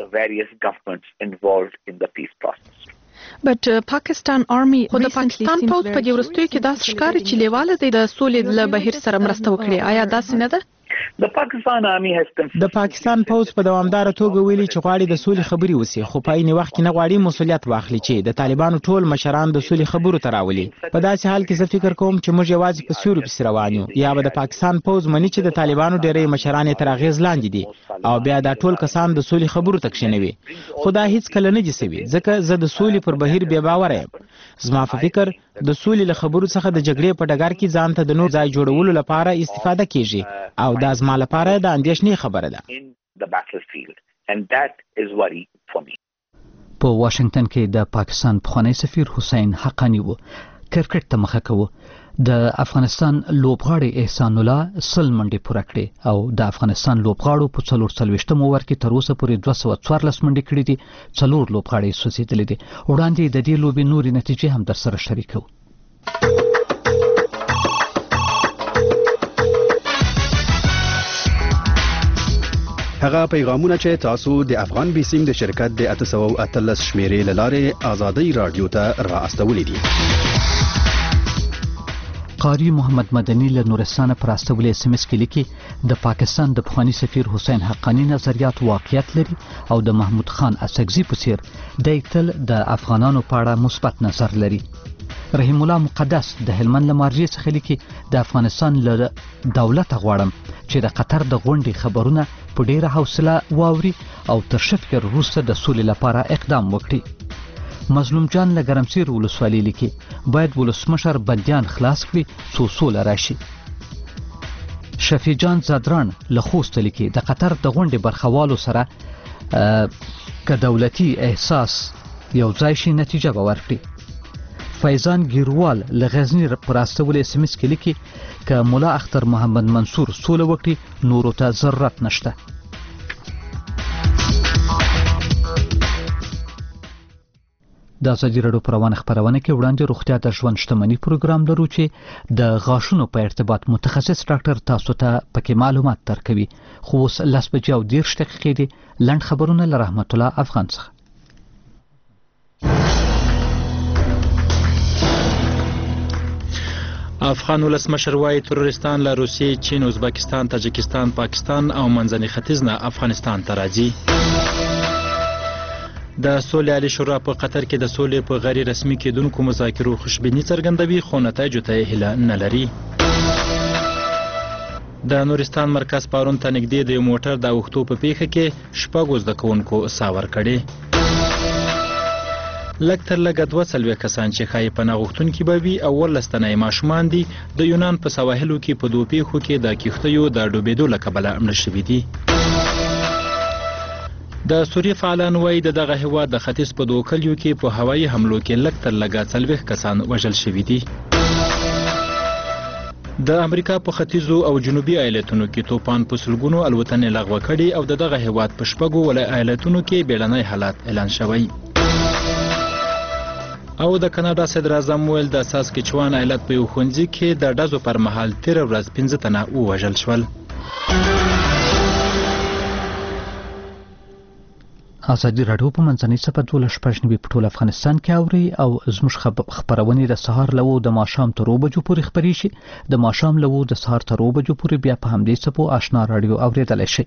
But uh, Pakistan Army خو د پاکستان پوځ په دې وروستیو کې داسې ښکاري چې لیواله دی د سولې له بهیر سره مرسته وکړي. آیا داسې نه ده؟ The Pakistan Army has د پاکستان پوځ په دوامداره توګه ویلي چې غواړي د سولې خبرې وسی خو په عین وخت کې نه غواړي مسؤلیت واخلي چې د طالبانو ټول مشران د سولې خبرو ته راولي. په داسې حال کې زه فکر کوم چې موږ یوازې په سیوري پسې روان یو یا به د پاکستان پوځ مني چې د طالبانو ډېری مشران یې تر اغېز لاندې دي او بیا دا ټول کسان د سولې خبرو ته کښېنوي. خو دا هیڅ کله نه دي سوي ځکه زه د سولې پر بهیر بې باوره یم. زما په فکر د سولې له خبرو څخه د جګړې په ډګر کې ځان ته د نور ځای جوړولو لپاره استفاده کیږي او دا زما لپاره د اندېښنې خبره ده. په واشنگټن کې د پاکستان پخوانی سفیر حسین حقانی و کرکټ ته مخه کوو. د افغانستان لوبغاړي احسان الله سل منډې پوره کړې او د افغانستان لوبغاړو په څلور څلوېښتم اوور کې تر اوسه پورې دوه سوه څوارلس منډې کړې دي. څلور لوبغاړي سوځېدلي دي. وړاندې د دې لوبې نورې نتیجې هم در سره شریکوو. هغه پیغامونه چې تاسو د افغان بیسینګ د شرکت د اته سوه او اتلس شمیرې له لارې ازادۍ راډیو ته را استولې دي. قاری محمد مدني له نورستانه پر استولې اس ام اس کې لیکي د پاکستان د پخوانی سفیر حسین حقانی نظریات واقعیت لري او د محمود خان اسکزي په څیر د تل د افغانانو په اړه مثبت نظر لري. رحیم الله مقدس د هلمند له مارجې څخه لیکي د افغانستان له دولت غواړم چې د قطر د غونډې خبرونه په ډیره حوصله واوري او تر شفکر وروسته د سولې لپاره اقدام وکړي. مظلوم جان له ګرمسیر ولسوالۍ لیکي باید ولسمشر بندیان خلاص کړي څو سوله راشي. شفیع جان زادران له خوست لیکي د قطر د غونډې برخوالو سره که دولتي احساس یو ځای شي نتیجه به ورکړي. فیضان ګیروال له غزنی پر استول اس ام اس کې لیکي ک مولا اختر محمد منصور سوله وکړي نورو ته ضرورت نشته. د ازادي راډیو پروانه خبرونه کې وړاندې روغتیا د ژوند شتمنۍ پروګرام لرو چې د غاښونو په ارتباط متخصص ډاکټر تاسو ته پکې معلومات درکوي. خو اوس لس بجې او دېرش دقیقې دي. لنډ خبرونه له رحمت الله افغان څخه. افغان ولسمشر وایي تروریستان له روسیې، چین، ازبکستان، تاجکستان، پاکستان او منځني ختیځ نه افغانستان ته راځي. د سولې عالي شورا په قطر کې د سولې په غیر رسمي کېدونکو مذاکرو خوشبیني څرګندوي، خو نتایجو ته هیله نه لري. د نورستان مرکز پارون ته نږدې د یو موټر د اوښتو په پیښه کې شپږو زده کوونکو ساه ورکړې. لږ تر لږه دوه څلوېښت کسان چې ښایي پناه غوښتونکي به وي او اوولس تنه یې ماشومان دي د یونان په سواحلو کې په دوو پیښو کې د کښتیو د ډوبېدو له کبله مړه شوي دي. د سوریې فعالان وایي د دغه هیواد د ختیځ په دوو کلیو کې په هوایي حملو کې لږ تر لږه څلوېښت کسان وژل شوي دي. د امریکا په ختیځو او جنوبي ایالتونو کې توپان په سلګونو الوتنې لغوه کړي او د دغه هیواد په شپږو ایالتونو کې بیړنی حالات اعلان شوی. او د کاناډا صدر اعظم ویل د ساسکچوان ایالت په یو ښوونځي کې د ډزو پر مهال تېره ورځ پنځه تنه ووژل شول. ازادي راډیو په منځنۍ صفحه دولس شپږ نوي په ټول افغانستان کې اوري او زموږ خبرونه د سهار لوو د ماښام تر اوو بجو پورې خپرې شي. د ماښام لوو د سهار تر اوو بجو پورې بیا په همدې صفحو آشنا راډیو اوریدلی شي.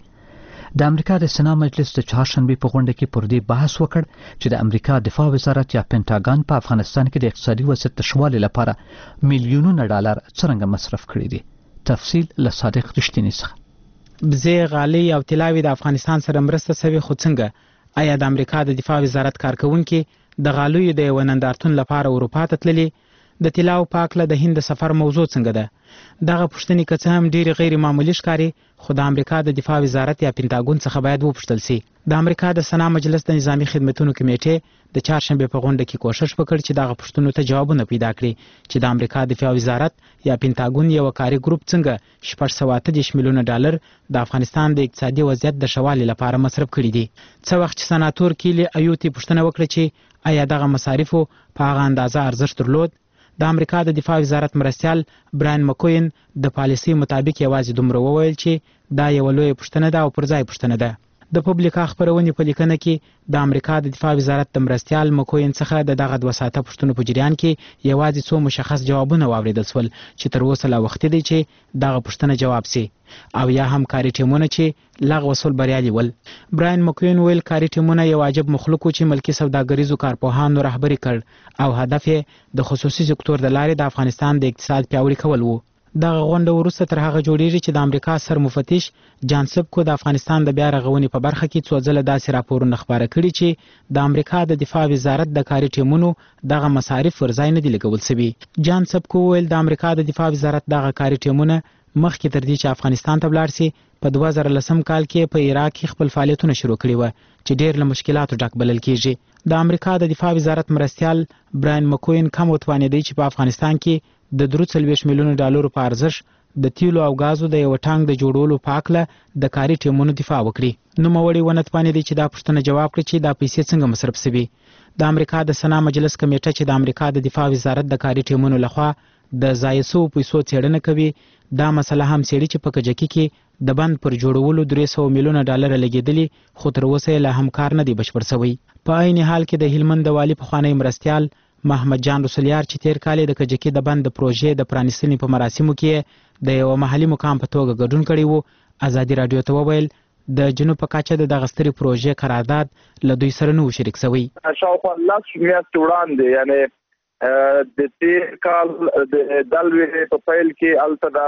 د امریکا د سنا مجلس د چهارشنبې په غونډه کې پر دې بحث وکړ چې د امریکا دفاع وزارت یا پینټاګان په افغانستان کې د اقتصادي وضعیت د ښه والي لپاره میلیونونه ډالر څرنګه مصرف کړي دي. تفصیل له صادق رښتیني څخه. بزې، غالۍ او طلاوې د افغانستان سره مرسته شوي، خو څنګه آیا د امریکا د دفاع وزارت کارکونکي د غالیو د یو نندارتون لپاره اروپا ته تللي؟ د طلاو په هکله د هند د سفر موضوع څنګه ده؟ دغه پوښتنې که څه هم ډېرې غیر معمولي ښکاري، خو د امریکا د دفاع وزارت یا پینټاګون څخه باید وپوښتل سي. د امریکا د سنا مجلس د نظامي خدمتونو کمیټې د چهارشنبې په غونډه کې کوشش وکړ چې دغه پوښتنو ته جوابونه پیدا کړي چې د امریکا دفاع وزارت یا پینټاګون یو کاري ګروپ څنګه شپږ سوه اته دېرش میلیونه ډالر د افغانستان د اقتصادي وضعیت د ښه والي لپاره مصرف کړي دي. څه وخت چې سناتور کیلي ایوتي پوښتنه وکړه چې آیا دغه مصارفو په هغه اندازه ارزښت درلود، د امریکا د دفاع وزارت مرستیال براین مکوین د پالیسي مطابق یوازې دومره وویل چې دا یو لویه پوښتنه ده او پر ځای پوښتنه ده. د پبلیکا خبرونې په لیکنه کې د امریکا د دفاع وزارت د مرستیال مکوین څخه د دغه دوه ساعته پوښتنو په جریان کې یوازې څو مشخص جوابونه واوریدل شول چې تر اوسه لا وخت دی چې دغه پوښتنه جواب سي او یا هم کاري ټیمونه چې لغوه شول بریالي ول. براین مکوین ویل کاري ټیمونه یو عجب مخلوق چې ملکي سوداګریزو کارپوهانو رهبري کړ او هدف یې د خصوصي سکتور د لارې د افغانستان د اقتصاد پیاوړي کول وو. دغه غونډه وروسته تر هغه جوړیږي چې د امریکا سر مفتش جان سبکو د افغانستان د بیا رغونې په برخه کې څو ځله داسې راپورونه خپاره کړي چې د امریکا د دفاع وزارت د کاري ټیمونو دغه مصارف پر ځای نه دي لګول شوي. جان سبکو ویل د امریکا د دفاع وزارت دغه کاري ټیمونه مخکې تر دې چې افغانستان ته ولاړ سي په دوه زره لسم کال کې په عراق کې خپل فعالیتونه شروع کړي وو چې ډېر له مشکلاتو ډک بلل کیږي. د امریکا د دفاع وزارت مرستیال براین مکوین کم وتوانېدی چې په افغانستان کې د درې څلوېښت میلیونو ډالرو په ارزښت د تیلو او غازو د یو ټانک د جوړولو په هکله د کاري ټیمونو دفاع وکړي. نوموړي ونه توانېدی چې دا پوښتنه جواب کړي چې دا پیسې څنګه مصرف شوي. د امریکا د سنا مجلس کمیټه چې د امریکا د دفاع وزارت د کاري ټیمونو لخوا د ضایع شوو پیسو څېړنه کوي دا مسله هم څېړي چې په کجکي کې د بند پر جوړولو درې سوه میلیونه ډالره لګېدلي خو تر اوسه یې لا هم کار نه دی بشپړ شوی. په عین حال کې د هلمند د والي پخوانی مرستیال محمد جان رسولیار چې تیر کال د کجکي د بند د پروژې د پرانیستنې په مراسمو کې د یو محلي مقام په توګه ګډون کړی وو. ازادي راډیو ته وویل د جنوب په کچه د دغه سترې پروژې قرارداد له دوی سره نه و شریک شوی. شاوخوا لس میاشتې وړاندې یعنې د تیر کال د دلوې په پیل کې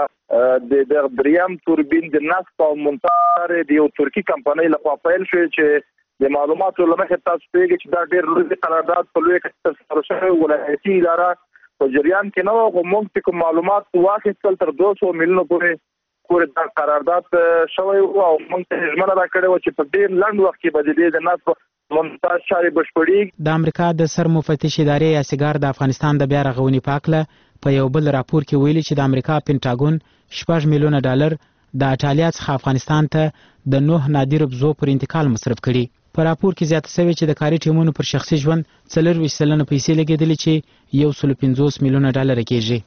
هلته د دریم توربین د نصب او منتظر د یو ترکي کمپنۍ لخوا پیل شوی چې د معلوماتو له مخې تاسو پوهېږئ چې دا ډېر لوی قرارداد په لویه کچه ترسره شوی ولایتي اداره په جریان کې نه وه خو موږ چې کوم معلومات واخیستل تر دوه سوه میلیونو پورې پورې دا قرارداد شوی و او موږ ته ژمنه راکړې وه چې په ډېر لنډ وخت کې به د دې د نصب ممتاز چارې بشپړېږي. د امریکا د سر مفتش ادارې یاسګار د افغانستان د بیا رغونې په هکله په یو بل راپور کې ویلي چې د امریکا پینټاګون شپږ میلیونه ډالر د اټالیا څخه افغانستان ته د نوح نادر بزو پر انتقال مصرف کړي. په راپور کې زیاته شوی چې د کاري ټیمونو پر شخصي ژوند څلرویشت سلنه پیسې لګېدلې چې یو سل پنځوس میلیونه ډالر کېږي.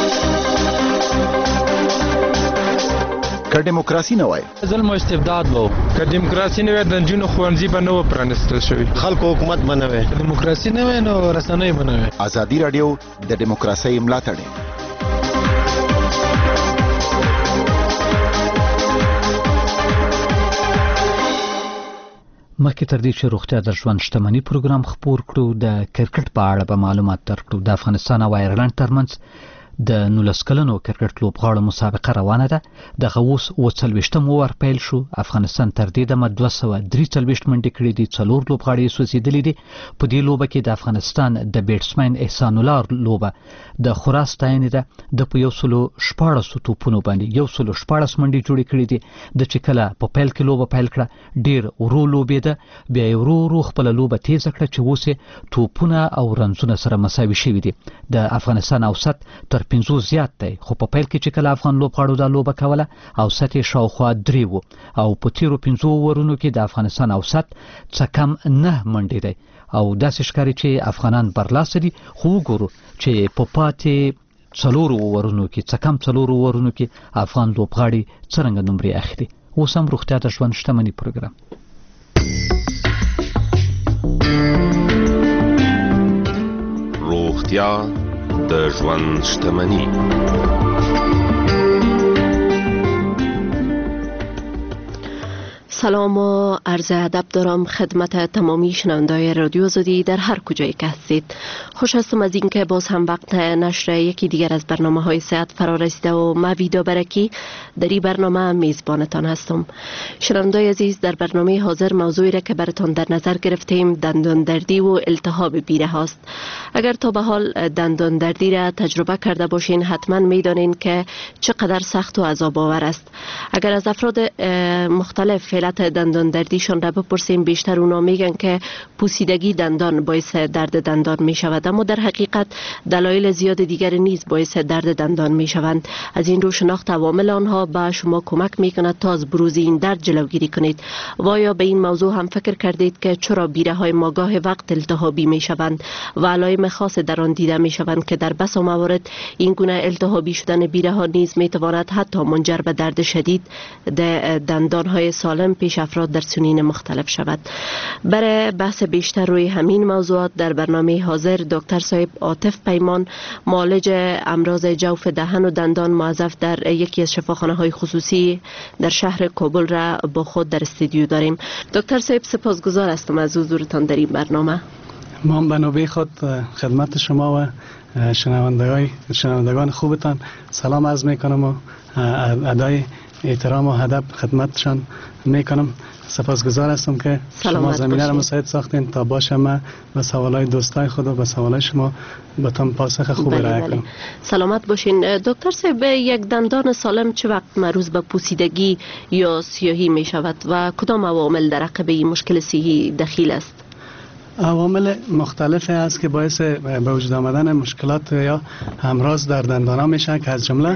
که دیموکراسي نه وای ظلم او استبداد وو، که دیموکراسي نه وای د نجونو ښوونځي به نه و پرانیستل شوي، خلکو حکومت به نه وای، که دیموکراسي نه وای نو رسنۍ به نه وای. ازادي راډیو د دیموکراسۍ ملاتړ مخکې تر دې چې روغتیا د ژوند شتمنۍ پروګرام خپور کړو د کرکټ په اړه به معلومات درکړو. د افغانستان او آیرلند ترمنځ د نولس کلنو کرکټ لوبغاړو مسابقه روانه ده. دغه اوس اووه څلوېښتم اوور پیل شو. افغانستان تر دې دمه دوه سوه درې څلوېښت منډې کړې دي، څلور لوبغاړي یې سوځېدلي دي. په دې لوبه کې د افغانستان د بیټسمین احسان الله لوبه د خورا ستاینې ده. د په یو سلو شپاړسو توپونو باندې یو سلو شپاړس منډې جوړې کړې دي. د چې کله په پیل کې لوبه پیل کړه ډېر ورو لوبېده، بیا یې ورو ورو خپله لوبه تیزه کړه چې اوس توپونه او رنزونه سره مساوي شوي دي. د افغانستان اوسط تر پنځو زیات دی، خو په پیل کې چې کله افغان لوبغاړو دا لوبه کوله اوسط یې شاوخوا درې وو او په تیرو پنځو اوورونو کې د افغانستان اوسط څه کم نه منډې دی او داسې ښکاري چې افغانان برلاسه دي. خو وګورو چې په پاتې څلورو اوورونو کې څه کم څلورو اوورونو کې افغان لوبغاړي څرنګه نمرې اخلي. اوس هم روغتیا د ژوند شتمنۍ پروګرام. روغتیا د ژوند شتمنۍ. سلام و عرض ادب دارم خدمت تمامی شنونده‌های رادیو آزادی در هر کجایی که هستید. خوش هستم از اینکه باز هم وقت نشر یکی دیگر از برنامه‌های صحت فرا رسیده و من ویدا برکی در این برنامه میزبانتان هستم. شنونده‌های عزیز، در برنامه حاضر موضوعی را که براتان در نظر گرفتیم دندان دردی و التهاب بیره هاست. اگر تا به حال دندان دردی را تجربه کرده باشین حتما میدانین که چقدر سخت و عذاب آور است. اگر از افراد مختلف علت دندان دردیشان را بپرسیم بیشتر اونا میگن که پوسیدگی دندان باعث درد دندان می شود، اما در حقیقت دلایل زیاد دیگر نیز باعث درد دندان می شوند. از این رو شناخت عوامل آنها به شما کمک می کند تا از بروز این درد جلوگیری کنید. و آیا به این موضوع هم فکر کردید که چرا بیره های ما گاه وقت التهابی می شوند و علائم خاص در آن دیده می شوند که در بسا موارد این گونه التهابی شدن بیره ها نیز می تواند حتی منجر به درد شدید دندان های سالم پیش افراد در سنین مختلف شود. برای بحث بیشتر روی همین موضوعات در برنامه حاضر دکتر صاحب عاطف پیمان، معالج امراض جوف دهن و دندان موظف در یکی از شفاخانه های خصوصی در شهر کابل را با خود در استودیو داریم. دکتر صاحب سپاسگزار هستم از حضورتان در این برنامه. ما به نوبه خود خدمت شما و شنوندگان شنوندگان خوبتان سلام عرض میکنم و ادای احترام و ادب خدمتشان میکنم. سپاسگزار هستم که شما زمینه را مساعد ساختین تا باشم من به سوالای دوستای خود و به سوالای شما بتم پاسخ خوب ارائه کنم. سلامت باشین. دکتر صاحب، یک دندان سالم چه وقت معروض به پوسیدگی یا سیاهی می شود و کدام عوامل در عقب این مشکل صحی دخیل است؟ عوامل مختلفی است که باعث به وجود آمدن مشکلات یا امراض در دندانا میشه که از جمله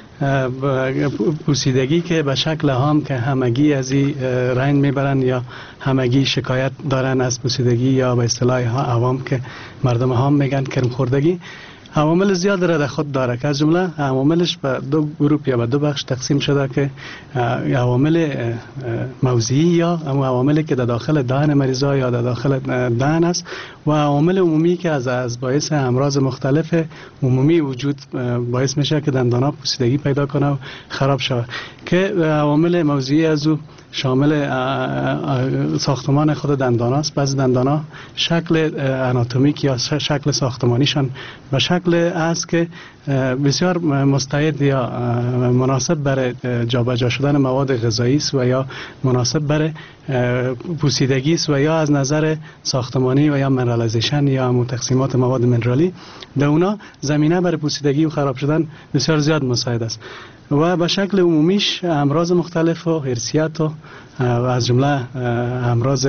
پوسیدگی که به شکل هام که همگی از این رنگ میبرن یا همگی شکایت دارن از پوسیدگی یا به اصطلاح عوام که مردم هام میگن کرم خوردگی. عوامل زیاد را در خود داره که از جمله عواملش به دو گروه یا به دو بخش تقسیم شده که عوامل موضعی یا عواملی که در داخل دهن مریضا یا در داخل دهن است و عوامل عمومی که از از باعث امراض مختلف عمومی وجود باعث میشه که دندانا پوسیدگی پیدا کنه و خراب شود. که عوامل موضعی از او شامل ساختمان خود دندان است. بعضی دندان شکل آناتومیک یا شکل ساختمانیشان به شکل است که بسیار مستعد یا مناسب برای جابجا شدن مواد غذایی است و یا مناسب برای پوسیدگی است و یا از نظر ساختمانی و یا منرالایزیشن یا تقسیمات مواد منرالی در اونا زمینه برای پوسیدگی و خراب شدن بسیار زیاد مساعد است. و به شکل عمومیش امراض مختلف و ارثیات و از جمله امراض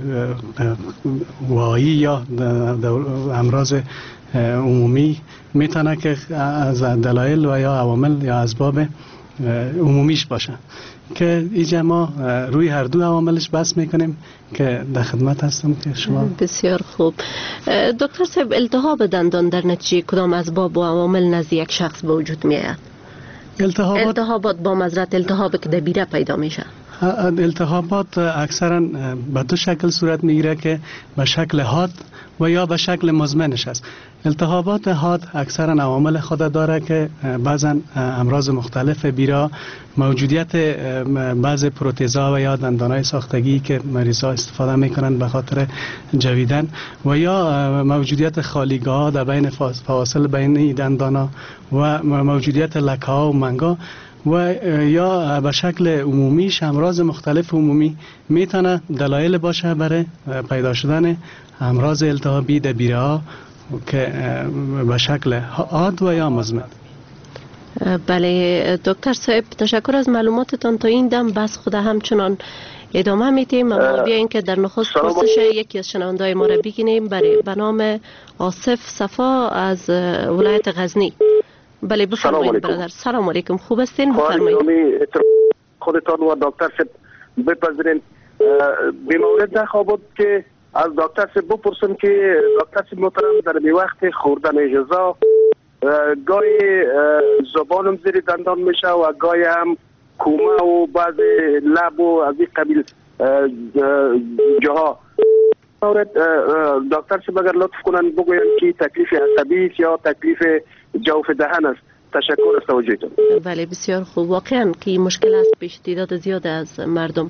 واعی یا امراض عمومی میتونه که از دلایل و یا عوامل یا اسباب عمومیش باشه که اینجا ما روی هر دو عواملش بحث میکنیم که در خدمت هستم که شما. بسیار خوب. دکتر صاحب، التهاب دندان در نتیجه کدام اسباب و عوامل نزد یک شخص به وجود میاد؟ التهابات التهابات با مزرعه التهاب که در بیره پیدا میشه. التهابات اکثرا به دو شکل صورت میگیره که به شکل حاد و یا به شکل مزمنش است. التهابات حاد اکثرا عوامل خود داره که بعضا امراض مختلف بیرا، موجودیت بعض پروتزا و یا دندانهای ساختگی که مریضا استفاده میکنن به خاطر جویدن و یا موجودیت خالیگاه در بین فواصل بین دندانا و موجودیت لکه‌ها و منگا و یا به شکل عمومیش امراض مختلف عمومی میتونه دلایل باشه برای پیدا شدن امراض التهابی در بیره ها که به شکل حاد و یا مزمن. بله دکتر صاحب، تشکر از معلوماتتان. تا این دم بس خود همچنان ادامه میدیم، اما بیاین که در نخست پرسش یکی از شنونده‌های ما را بگیریم برای به نام آصف صفا از ولایت غزنی. بله بفرمایید برادر. سلام علیکم، خوب هستین؟ بفرمایید. خودتان و دکتر صاحب بپذیرین به مورد ده بود که از دکتر صاحب بپرسم که دکتر صاحب محترم در می وقت خوردن غذا گاهی زبانم زیر دندان میشه و گاهی هم کومه و بعض لب و از این قبیل جاها. دکتر صاحب اگر لطف کنن بگوین که تکلیف عصبی است یا تکلیف جوف دهن است. تشکر از توجهتون. بله بسیار خوب. واقعا که مشکل است پیش تعداد زیاد از مردم.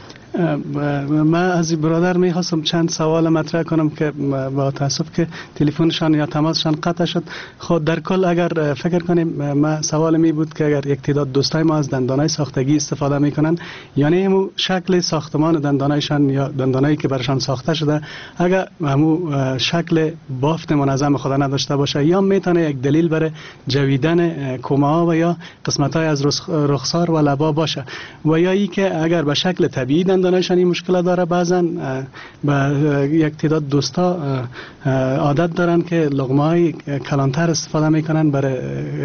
من از برادر میخواستم چند سوال مطرح کنم که با تاسف که تلفنشان یا تماسشان قطع شد. خود در کل اگر فکر کنیم، ما سوال می بود که اگر یک تعداد دوستای ما از دندانای ساختگی استفاده میکنن، یعنی همو شکل ساختمان دندانایشان یا دندانایی که برشان ساخته شده اگر همو شکل بافت منظم خود نداشته باشه، یا میتونه یک دلیل برای جویدن کومه ها و یا قسمت های از رخسار و لبا باشه، و یا ای که اگر به شکل طبیعی دندانایشان این مشکل داره، بعضا با یک تعداد دوستا عادت دارن که لقمه های کلانتر استفاده میکنن. برای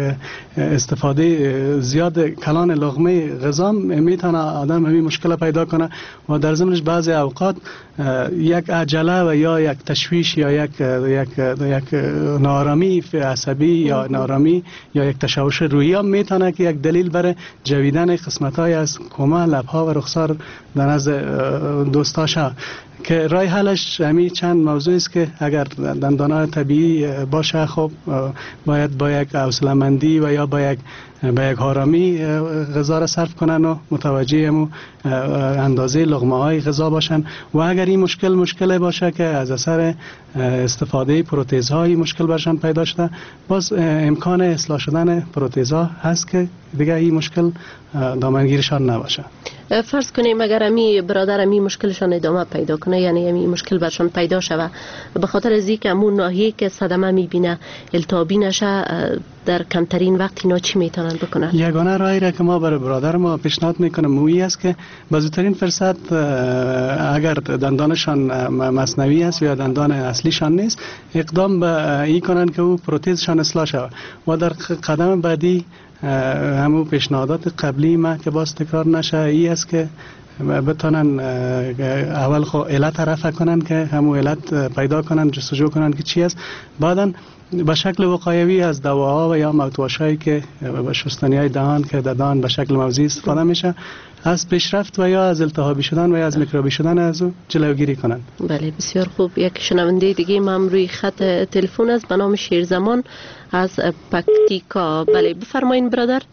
استفاده زیاد کلان لقمه غذا میتونه آدم همین مشکل پیدا کنه و در ضمنش بعضی اوقات یک عجله و یا یک تشویش یا یک یک یک نارامی عصبی یا نارامی یا یک تشوش روحی هم میتونه که یک دلیل برای جویدن قسمت های از کومه، لبها و رخسار در نزد دوستاشا، که رای حلش همین چند موضوع است که اگر دندانای طبیعی باشه خب باید با یک حوصله‌مندی و یا با یک با یک آرامی غذا را صرف کنن و متوجه همو اندازه لقمه های غذا باشن. و اگر این مشکل مشکل باشه که از اثر استفاده پروتزهای مشکل برشان پیدا شده، باز امکان اصلاح شدن پروتزها هست که دیگه این مشکل دامنگیرشان نباشه. فرض کنیم اگر امی برادر امی مشکلشان ادامه پیدا کنه، یعنی امی مشکل برشان پیدا شوه به خاطر از اینکه امون ناحیه که صدمه میبینه التهابی نشه، در کمترین وقت اینا چی میتونن بکنن؟ یگانه راهی را که ما برای برادر ما پیشنهاد میکنم مویی است که به زودترین فرصت اگر دندانشان مصنوعی است یا دندان اصلیشان نیست، اقدام به این کنن که او پروتزشان اصلاح شود و در قدم بعدی همون پیشنهادات قبلی ما که باز تکرار نشه ای است که بتونن اول خو علت رفع کنن که همون علت پیدا کنن، جستجو کنن که چی است، بعدن به شکل وقایوی از دواها و یا ماوتواشایی که به شستنی های دهان که در دهان به شکل موضعی استفاده میشه، از پیشرفت و یا از التهابی شدن و یا از میکروبی شدن از او جلوگیری کنن. بله بسیار خوب. یک شنونده دیگه ما هم روی خط تلفن است به نام شیرزمان از پکتیکا. بله بفرمایید برادر.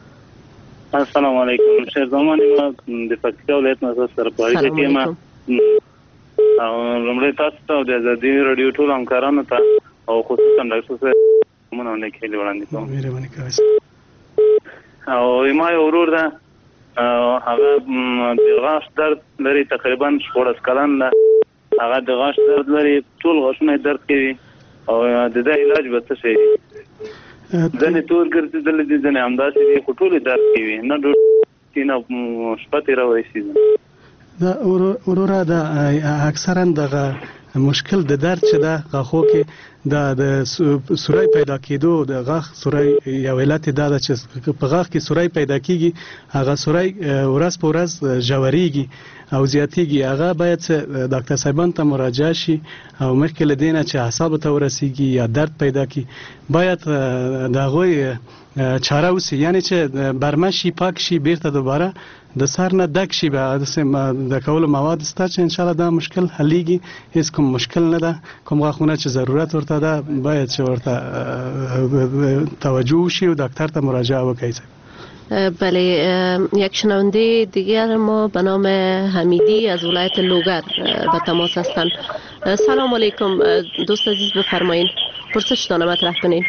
السلام علیکم. شیرزمان ما د پکتیکا ولایت نه سره پاره کې ما لومړی تاسو ته د ازادي رادیو ټول همکارانو ته او خصوصا ډاکټر صاحب مونږ نه کېلی وړاندې کوم. مهرباني کوئ. او ما یو ورور ده هغه د غاښ درد لري، تقریبا شپږ کلن ده. هغه د غاښ درد لري، ټول غاښونه درد کوي او د دې علاج به څه شي؟ ځنې تور ګرځېدل دي ځنې همداسې دي خو ټولې درد کوي نه ډوډۍ نه شپه تېروی شي دا وروره دا اکثرا دغه مشکل د درد چې ده غاښو کې دا د سوری پیدا کېدو د غاښ سوری یو علت دا ده چې په غاښ کې سوری پیدا کېږي هغه سوری ورځ په ورځ ژورېږي او زیاتېږي هغه باید ډاکټر صاحبان ته مراجعه شي او مخکې له دې نه چې اعصابو ته ورسېږي یا درد پیدا کړي باید د هغوی چاره وسي یعنی چې برمه شي پاک شي بیرته دوباره د سر نه ډک شي به د کولو مواد سته چې انشاءالله دا مشکل حلیږي هیڅ کوم مشکل نه ده کوم غاښونه چې ضرورت ورته ده باید چې ورته توجه وشي و دکتر ته مراجعه وکړي. بله یک شنونده دیگر ما به نام حمیدی از ولایت لوگر به تماس هستند. سلام علیکم دوست عزیز بفرمایید پرسشتان مطرح کنید.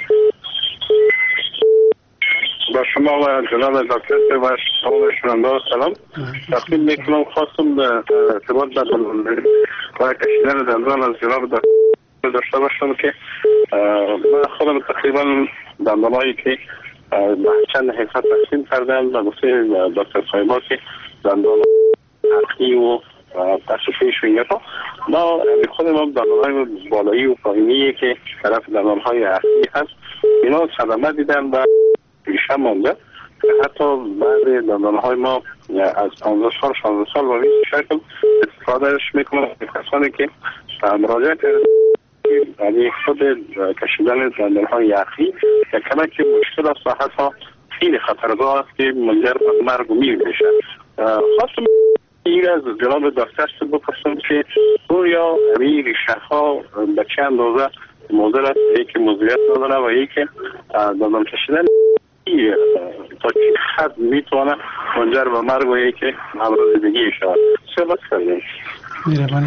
با شما و جناب دکتر و تمام شنوندگان سلام. تقدیم میکنم خواستم به ارتباط با کشیدن دندان از جناب دکتر داشته باشم که من خودم تقریبا دندانهایی که چند حصه تقسیم کردم و گفته دکتر صاحبا که دندان عقلی و تصفیه شوینگت ها ما خودم هم دندانهای بالایی و پایینی که طرف دندانهای عقلی هست اینا صدمه دیدن و ریشه مانده حتی بعضی دندانهای ما از پانزده سال شانزده سال و این شکل استفادهش میکنم کسانی که مراجعه یعنی خود کشیدن دندانهای عقلی که کمک مشکل است و حتی خیلی خطرناک است که منجر به مرگ و میر میشه. خواستم این از جناب دکتر بپرسم که یا این ریشه ها به چه اندازه مضر است یکی مضریت نداره و یکی دندان کشیدن تا چه حد میتونه منجر به مرگ و یکی امراض دیگه شود. صحبت کردیم. مهربانی.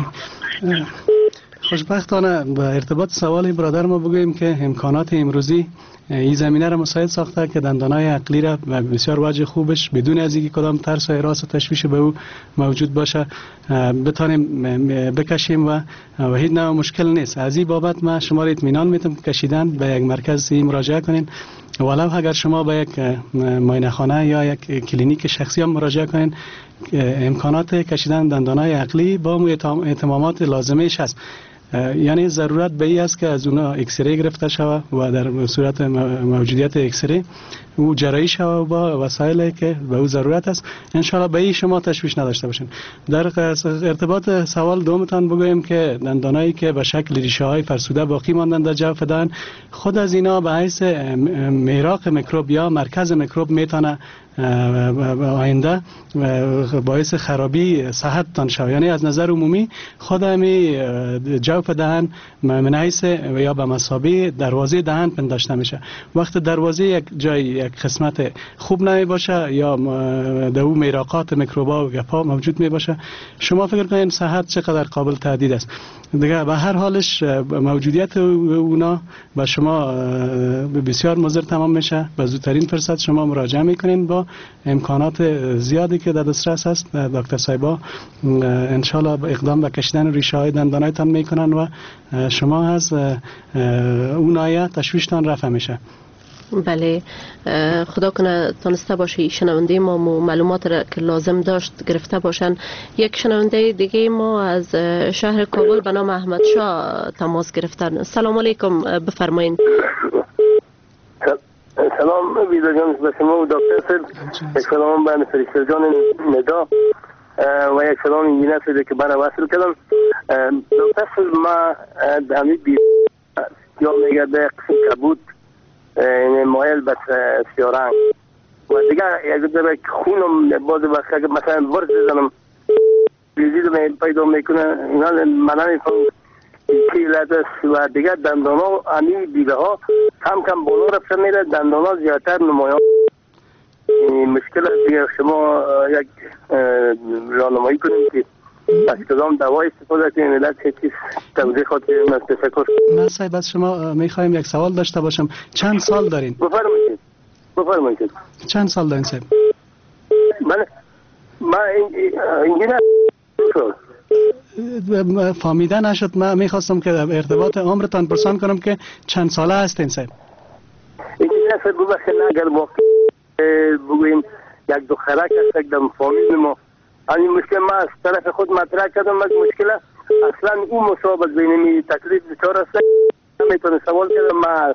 خوشبختانه به ارتباط سوال برادر ما بگوییم که امکانات امروزی این زمینه را مساعد ساخته که دندانهای عقلی را بسیار وجه خوبش بدون از اینکه کدام ترس و هراس و تشویش به او موجود باشه بتانیم بکشیم و هیچ نوع مشکل نیست. از این بابت من شما را اطمینان میتم کشیدن به یک مرکز مراجعه کنین ولو اگر شما به یک معاینه‌خانه یا یک کلینیک شخصی هم مراجعه کنین امکانات کشیدن دندانهای عقلی با اهتمامات لازمش هست. یعنی ضرورت به این است که از اونا اکسری گرفته شود و در صورت موجودیت اکسری او جراحی شود با وسایلی که به او ضرورت است. ان شاء الله به این شما تشویش نداشته باشین. در ارتباط سوال دومتان بگویم که دندانایی که به شکل ریشه های فرسوده باقی ماندن در جوف دهن خود از اینا به حیث میراق میکروب یا مرکز میکروب میتونه آینده باعث خرابی صحتتان شود. یعنی از نظر عمومی خود همی جوف دهن من حیث یا به مثابه دروازه دهن پنداشته میشه. وقت دروازه یک جای یک قسمت خوب نمی باشه یا در او میراقات میکروبا و گپا موجود می باشه شما فکر کنید صحت چقدر قابل تهدید است. دیگه به هر حالش موجودیت اونا به شما بسیار مضر تمام میشه. به زودترین فرصت شما مراجعه میکنین با امکانات زیادی که در دسترس است. دکتر صاحبا ان شاء الله اقدام به کشیدن ریشه های دندانایتان میکنن و شما از اون آیه تشویشتان رفع میشه. بله خدا کنه تانسته باشی شنونده ما معلومات را که لازم داشت گرفته باشن. یک شنونده دیگه ما از شهر کابل به نام احمد شاه تماس گرفتن. سلام علیکم بفرمایید. سلام ویدا جان به شما و دکتر صاحب. یک سلام به فرشته جان ندا و یک سلام انجینر صاحب که برای وصل کردم. دکتر صاحب ما همین بی یا میگه به قسم کبود مایل به سیارنگ و دیگه یک دفعه خونم باز وقت مثلا ورد زنم بیزید پیدا میکنه اینا من نمیفهم چی علت است و دیگه دندان ها همی دیده ها کم کم بالا رفته میره دندان ها زیادتر نمایان مشکل است. دیگه شما یک راهنمایی کنید که از کدام دوای استفاده کنیم علت چه چیز توضیح خواهد از تشکر. من صاحب از شما میخوایم یک سوال داشته باشم. چند سال دارین؟ بفرمایید بفرمایید. چند سال دارین صاحب؟ من من انجینر فهمیده نشد. من میخواستم که ارتباط عمرتان پرسان کنم که چند ساله هستین صاحب؟ انجینر صاحب ببخشید اگر واقعا بگوییم یک دخترک است یک دم فامیل ما این مشکل ما از طرف خود مطرح کردم از مشکل اصلا او مصابت بینمی تکلیف دچار است نمیتونه سوال کردم ما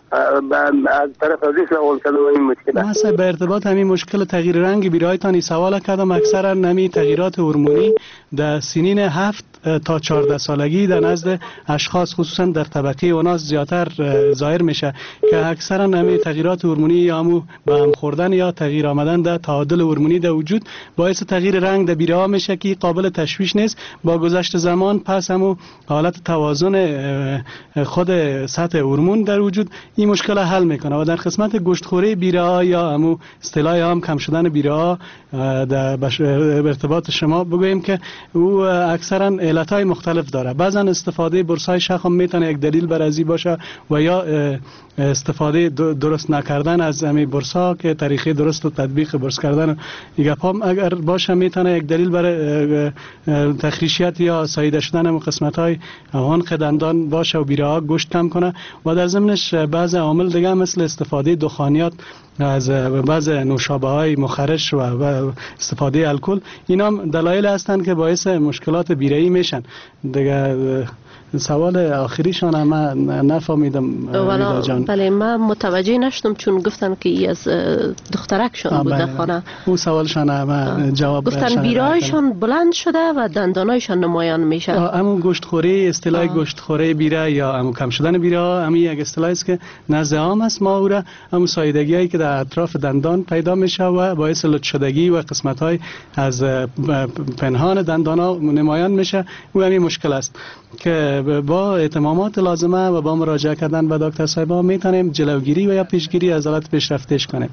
از طرف ازش سوال کردم این مشکل ما صاحب به ارتباط همین مشکل تغییر رنگ بیرایتان سوال کردم اکثرا نمی تغییرات هورمونی در سنین هفت تا چهارده سالگی در نزد اشخاص خصوصا در طبقه اوناس زیادتر ظاهر میشه که اکثرا همین تغییرات هورمونی یا همو به هم خوردن یا تغییر آمدن در تعادل هورمونی در وجود باعث تغییر رنگ در بیره ها میشه که قابل تشویش نیست. با گذشت زمان پس همو حالت توازن خود سطح هورمون در وجود این مشکل حل میکنه و در قسمت گوشتخوری بیره ها یا همو اصطلاح عام کم شدن بیره ها در ارتباط شما بگوییم که او اکثرا علتهای مختلف داره. بعضا استفاده برسای شخم میتونه یک دلیل بر ازی باشه و یا استفاده درست نکردن از همین برسا که طریقه درست و تطبیق برس کردن ایگپام اگر باشه میتونه یک دلیل برای تخریشیت یا ساییده شدن قسمت های عنق دندان باشه و بیره ها گوشت کم کنه و در ضمنش بعض عوامل دیگه مثل استفاده دخانیات از بعض نوشابه های مخرش و استفاده الکل اینا دلایل هستند که باعث مشکلات بیره‌ای میشن دیگه. سوال آخریشان هم نفهمیدم ولی جان. بله من متوجه نشدم چون گفتن که ای از دخترکشان بود در خانه. اون سوالشان هم جواب گفتن بیره‌ایشان بلند شده و دندانایشان نمایان میشه. همون گوشتخوری اصطلاح گوشتخوری بیره یا همون کم شدن بیره همین یک اصطلاحی است که نزد عام است. ما او را همون ساییدگی‌ای که در اطراف دندان پیدا میشه و باعث لط شدگی و قسمت‌های از پنهان دندانا نمایان میشه. او همین مشکل است که با اهتمامات لازمه و با مراجعه کردن به دکتر صاحبا میتونیم جلوگیری و یا پیشگیری از حالت پیشرفتش کنیم.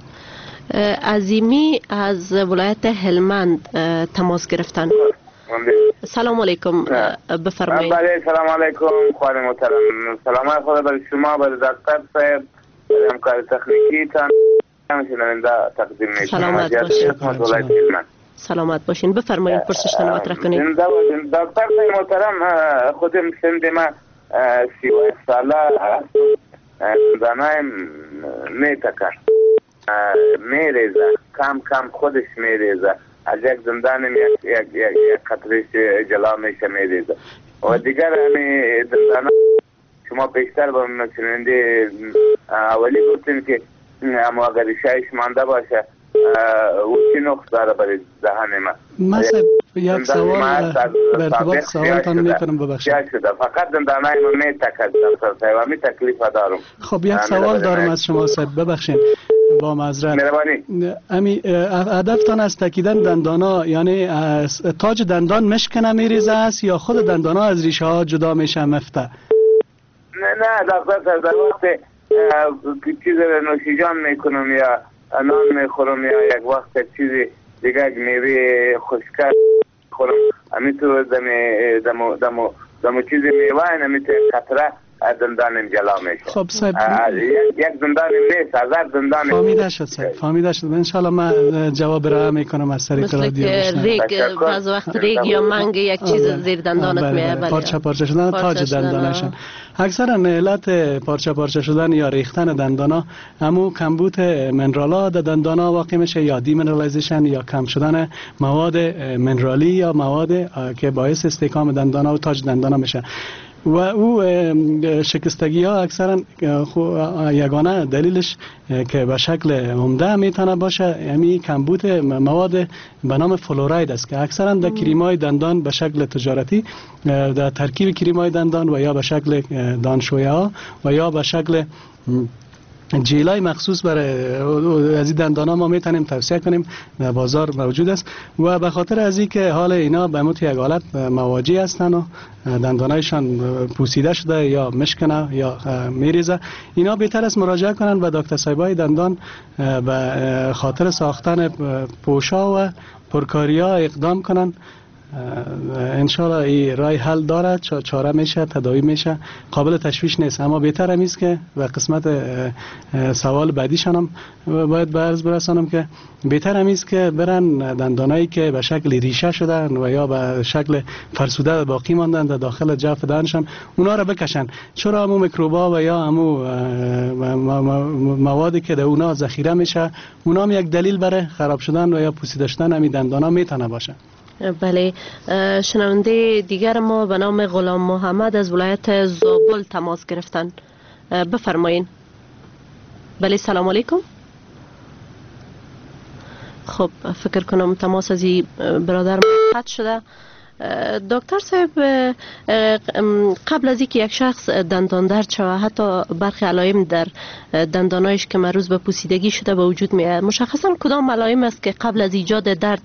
عظیمی از ولایت هلمند تماس گرفتن. سلام علیکم بفرمایید. بله سلام علیکم خانم محترم. سلام خدا بر شما بر دکتر صاحب همکار تکنیکی تان شنونده تقدیم میکنم. سلامت باشید. سلامت باشین بفرمایید پرسشتان مطرح کنید. دکتر صاحب محترم خودم سند ما سی و ساله دندانایم میتکن میریزه کم کم خودش میریزه از یک دندانم یک یک قطرش جلا میشه میریزه و دیگر همی دندانا شما بیشتر با شنونده اولی گفتین که اما اگر شایش مانده باشه او چی نقص داره برای دهن ما. ما یک سوال به ارتباط سوالتان میکنم ببخشید. فقط دندانای ما میتکد دکتر صاحب و می تکلیف دارم. خب یک سوال دارم از شما صاحب ببخشید با معذرت. مهربانی. امی هدفتان از تکیدن دندانا یعنی تاج دندان مشکنه میریزه است یا خود دندانا از ریشه ها جدا میشه مفته؟ نه نه دکتر صاحب در وقت چیز نوشیجان میکنم یا نان میخورم یا یک وقت چیزی دیگه میوه خشکر خورم امیتو دمی دمو دمو دمو چیزی میوه نمیتو قطره دندانم جلا میشه. خب صاحب یک دندانم نیست هزار دندانم فهمیده شد صاحب فهمیده شد. انشالله من جواب را میکنم از طریق رادیو. مثل ریگ بعض وقت ریگ یا منگ یک چیز زیر دندانت میه. پارچه پارچه شدن تاج دندانشون اکثرا علت پارچه پارچه شدن یا ریختن دندانا همو کمبود منرالا در دندانا واقع میشه یا دیمنرالایزیشن یا کم شدن مواد منرالی یا مواد که باعث استحکام دندانا و تاج دندانا میشه و او شکستگی ها اکثرا یگانه دلیلش که به شکل عمده میتونه باشه یعنی کمبود مواد به نام فلوراید است که اکثرا در کریمای دندان به شکل تجارتی در ترکیب کریمای دندان و یا به شکل دانشویه ها و یا به شکل جیلای مخصوص برای از این دندانا ما میتونیم توصیه کنیم در بازار موجود است و به خاطر از این که حال اینا به مت یک حالت مواجه هستن و دندانایشان پوسیده شده یا مشکنه یا میریزه اینا بهتر است مراجعه کنن به دکتر صاحبای دندان به خاطر ساختن پوشا و پرکاریا اقدام کنن انشالله این رای حل داره، چاره میشه، تداوی میشه، قابل تشویش نیست. اما بهتر هم است که و قسمت سوال بعدیشان هم باید به عرض برسانم که بهتر هم است که برن دندانایی که به شکل ریشه شدن و یا به شکل فرسوده باقی ماندن در داخل جوف دهنشان اونا را بکشن، چرا همو میکروبا و یا همو موادی که در اونا ذخیره میشه اونا هم یک دلیل برای خراب شدن و یا پوسیده شدن همین دندانا میتونه باشه. بله، شنونده دیگر ما به نام غلام محمد از ولایت زابل تماس گرفتن. بفرمایین. بله، سلام علیکم. خب فکر کنم تماس از این برادر قطع شده. دکتر صاحب، قبل از اینکه یک شخص دندان درد شود حتی برخی علائم در دندانایش که مربوط به پوسیدگی شده به وجود میاد، مشخصا کدام علائم است که قبل از ایجاد درد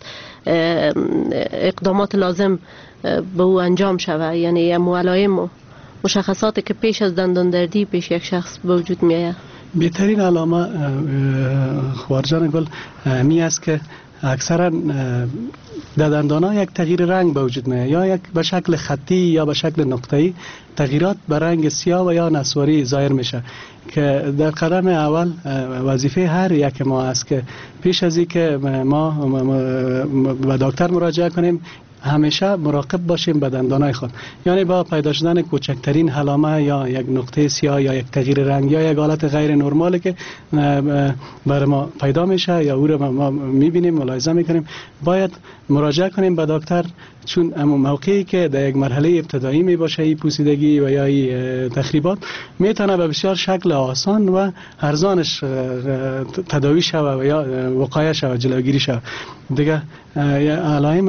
اقدامات لازم به او انجام شود؟ یعنی علائم و مشخصاتی که پیش از دندان دردی پیش یک شخص به وجود میاد. بهترین علامه خوارجان گل می است که اکثرا در دندان‌ها یک تغییر رنگ به وجود میاد، یا یک به شکل خطی یا به شکل نقطه‌ای تغییرات به رنگ سیاه و یا نسواری ظاهر میشه که در قدم اول وظیفه هر یک ما است که پیش از اینکه ما به دکتر مراجعه کنیم همیشه مراقب باشیم به دندانای خود، یعنی با پیدا شدن کوچکترین علامه یا یک نقطه سیاه یا یک تغییر رنگ یا یک حالت غیر نرمالی که برای ما پیدا میشه یا او رو ما میبینیم ملاحظه میکنیم باید مراجعه کنیم به دکتر، چون اما موقعی که در یک مرحله ابتدایی می باشه این پوسیدگی و یا این تخریبات میتونه به بسیار شکل آسان و ارزانش تداوی شود و یا وقایع شود، جلوگیری شود. دیگه علائم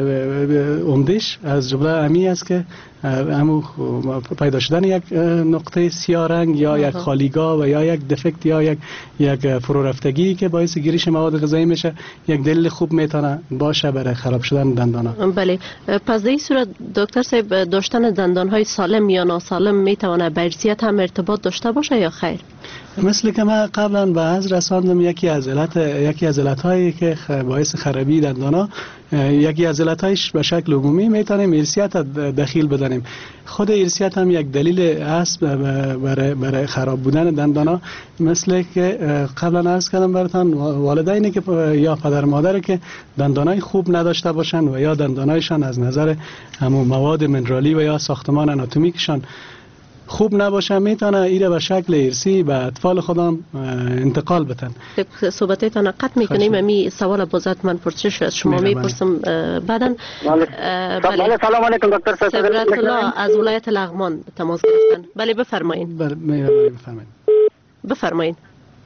عمدش از جمله امی است که همو پیدا شدن یک نقطه سیاه رنگ یا یک خالیگاه و یا یک دفکت یا یک یک فرورفتگی که باعث گیرش مواد غذایی میشه یک دلیل خوب میتونه باشه برای خراب شدن دندانا. بله، پس در این صورت دکتر صاحب داشتن دندانهای سالم یا ناسالم میتونه به ارثیت هم ارتباط داشته باشه یا خیر؟ مثل که من قبلا به از رساندم یکی از علت یکی از علتهایی که باعث خرابی دندانا، یکی از علتهایش به شکل عمومی میتونیم ارثیت دخیل بدانیم. خود ارثیت هم یک دلیل است برای برای خراب بودن دندانا، مثل که قبلا عرض کردم براتون والدینی که یا پدر مادری که دندانای خوب نداشته باشن و یا دندانایشان از نظر همون مواد منرالی و یا ساختمان آناتومیکشان خوب نباشه میتونه ایره به شکل ارثی به اطفال خودم انتقال بدن. صحبتتان قطع میکنیم. امی سوال بازات من پرسش از شما میپرسم بعدن. بله، سلام علیکم دکتر صاحب. سبرت الله از ولایت لغمان تماس گرفتن. بله بفرمایید. بله بفرمایید. بفرمایید.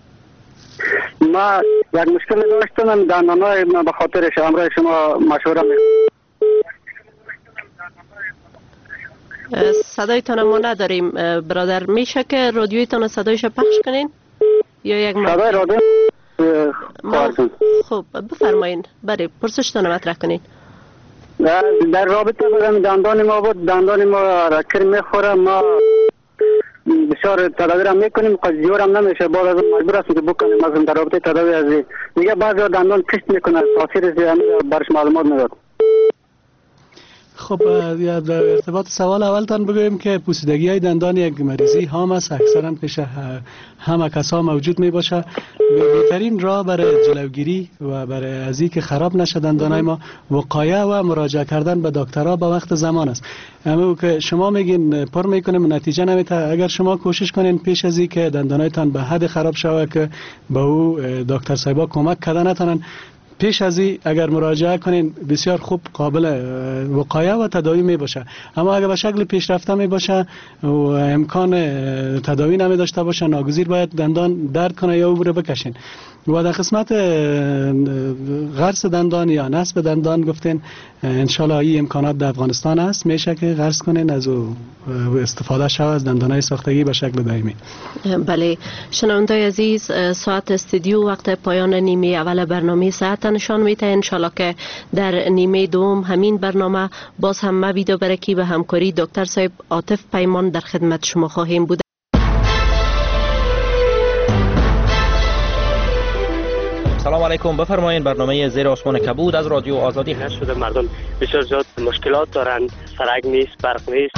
ما یک مشکل داشتم دندانای ما به خاطر همراه شما مشوره می صدایتان ما نداریم برادر، میشه که رادیویتان صدایش پخش کنین یا یک صدای رادیو ما... خب بفرمایین. بله پرسشتان مطرح کنین. در رابطه با دندان ما بود، دندان ما رکر میخوره، ما بسیار تداوی میکنیم قضیور هم نمیشه، بعد از مجبور هستیم که بکنیم از در رابطه تداوی از میگه بعضی دندان کشت میکنه، تاثیر برش معلومات نداد. خب در ارتباط سوال اولتان بگویم که پوسیدگی های دندان یک مریضی هام است، اکثرا پیش همه کسا موجود می باشه. بهترین راه برای جلوگیری و برای از اینکه خراب نشه دندانای ما وقایع و مراجعه کردن به دکترها به وقت زمان است. اما که شما میگین پر میکنیم نتیجه نمیده، اگر شما کوشش کنین پیش از اینکه دندانایتان به حد خراب شود که به او دکتر صاحبا کمک کردن نتونن، پیش از این اگر مراجعه کنین بسیار خوب قابل وقایع و تداوی می باشه. اما اگر به شکل پیشرفته می باشه و امکان تداوی نمی داشته باشه، ناگزیر باید دندان درد کنه یا او رو بکشین. و در قسمت غرس دندان یا نصب دندان گفتین انشالله این امکانات در افغانستان هست، میشه که غرس کنین از او استفاده شود از دندانهای ساختگی به شکل دائمی. بله شنوندای عزیز، ساعت استودیو وقت پایان نیمه اول برنامه ساعت نشان میده. انشالله که در نیمه دوم همین برنامه باز هم مبید و برکی و همکاری دکتر صاحب عاطف پیمان در خدمت شما خواهیم بود. سلام علیکم. بفرمایید. برنامه زیر آسمان کبود از رادیو آزادی هست. شده مردم بسیار زیاد مشکلات دارند، سرک نیست، برق نیست.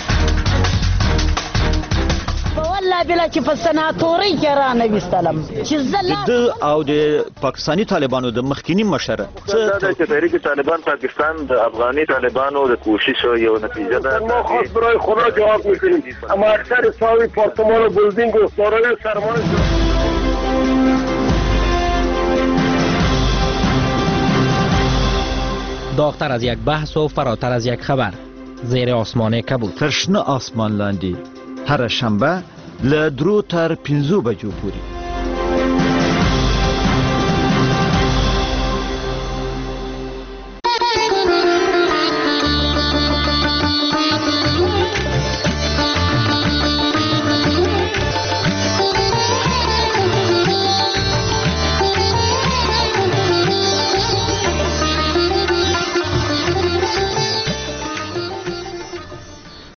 والله بلا چې په سناتوري کې را نویستلم چې زله او د پاکستانی طالبانو د مخکینی مشر څه د تحریک طالبان پاکستان د افغاني طالبانو د کوشش یو نتیجه ده. ما خاص برای خدا جواب میکنیم، اما اکثر ساوی پارتمان و بلدینگ و سارای سرمان داغتر از یک بحث و فراتر از یک خبر. زیر آسمان کبود. تر شنه آسمان لاندې هر شنبه له درو تر پنځو بجو پورې.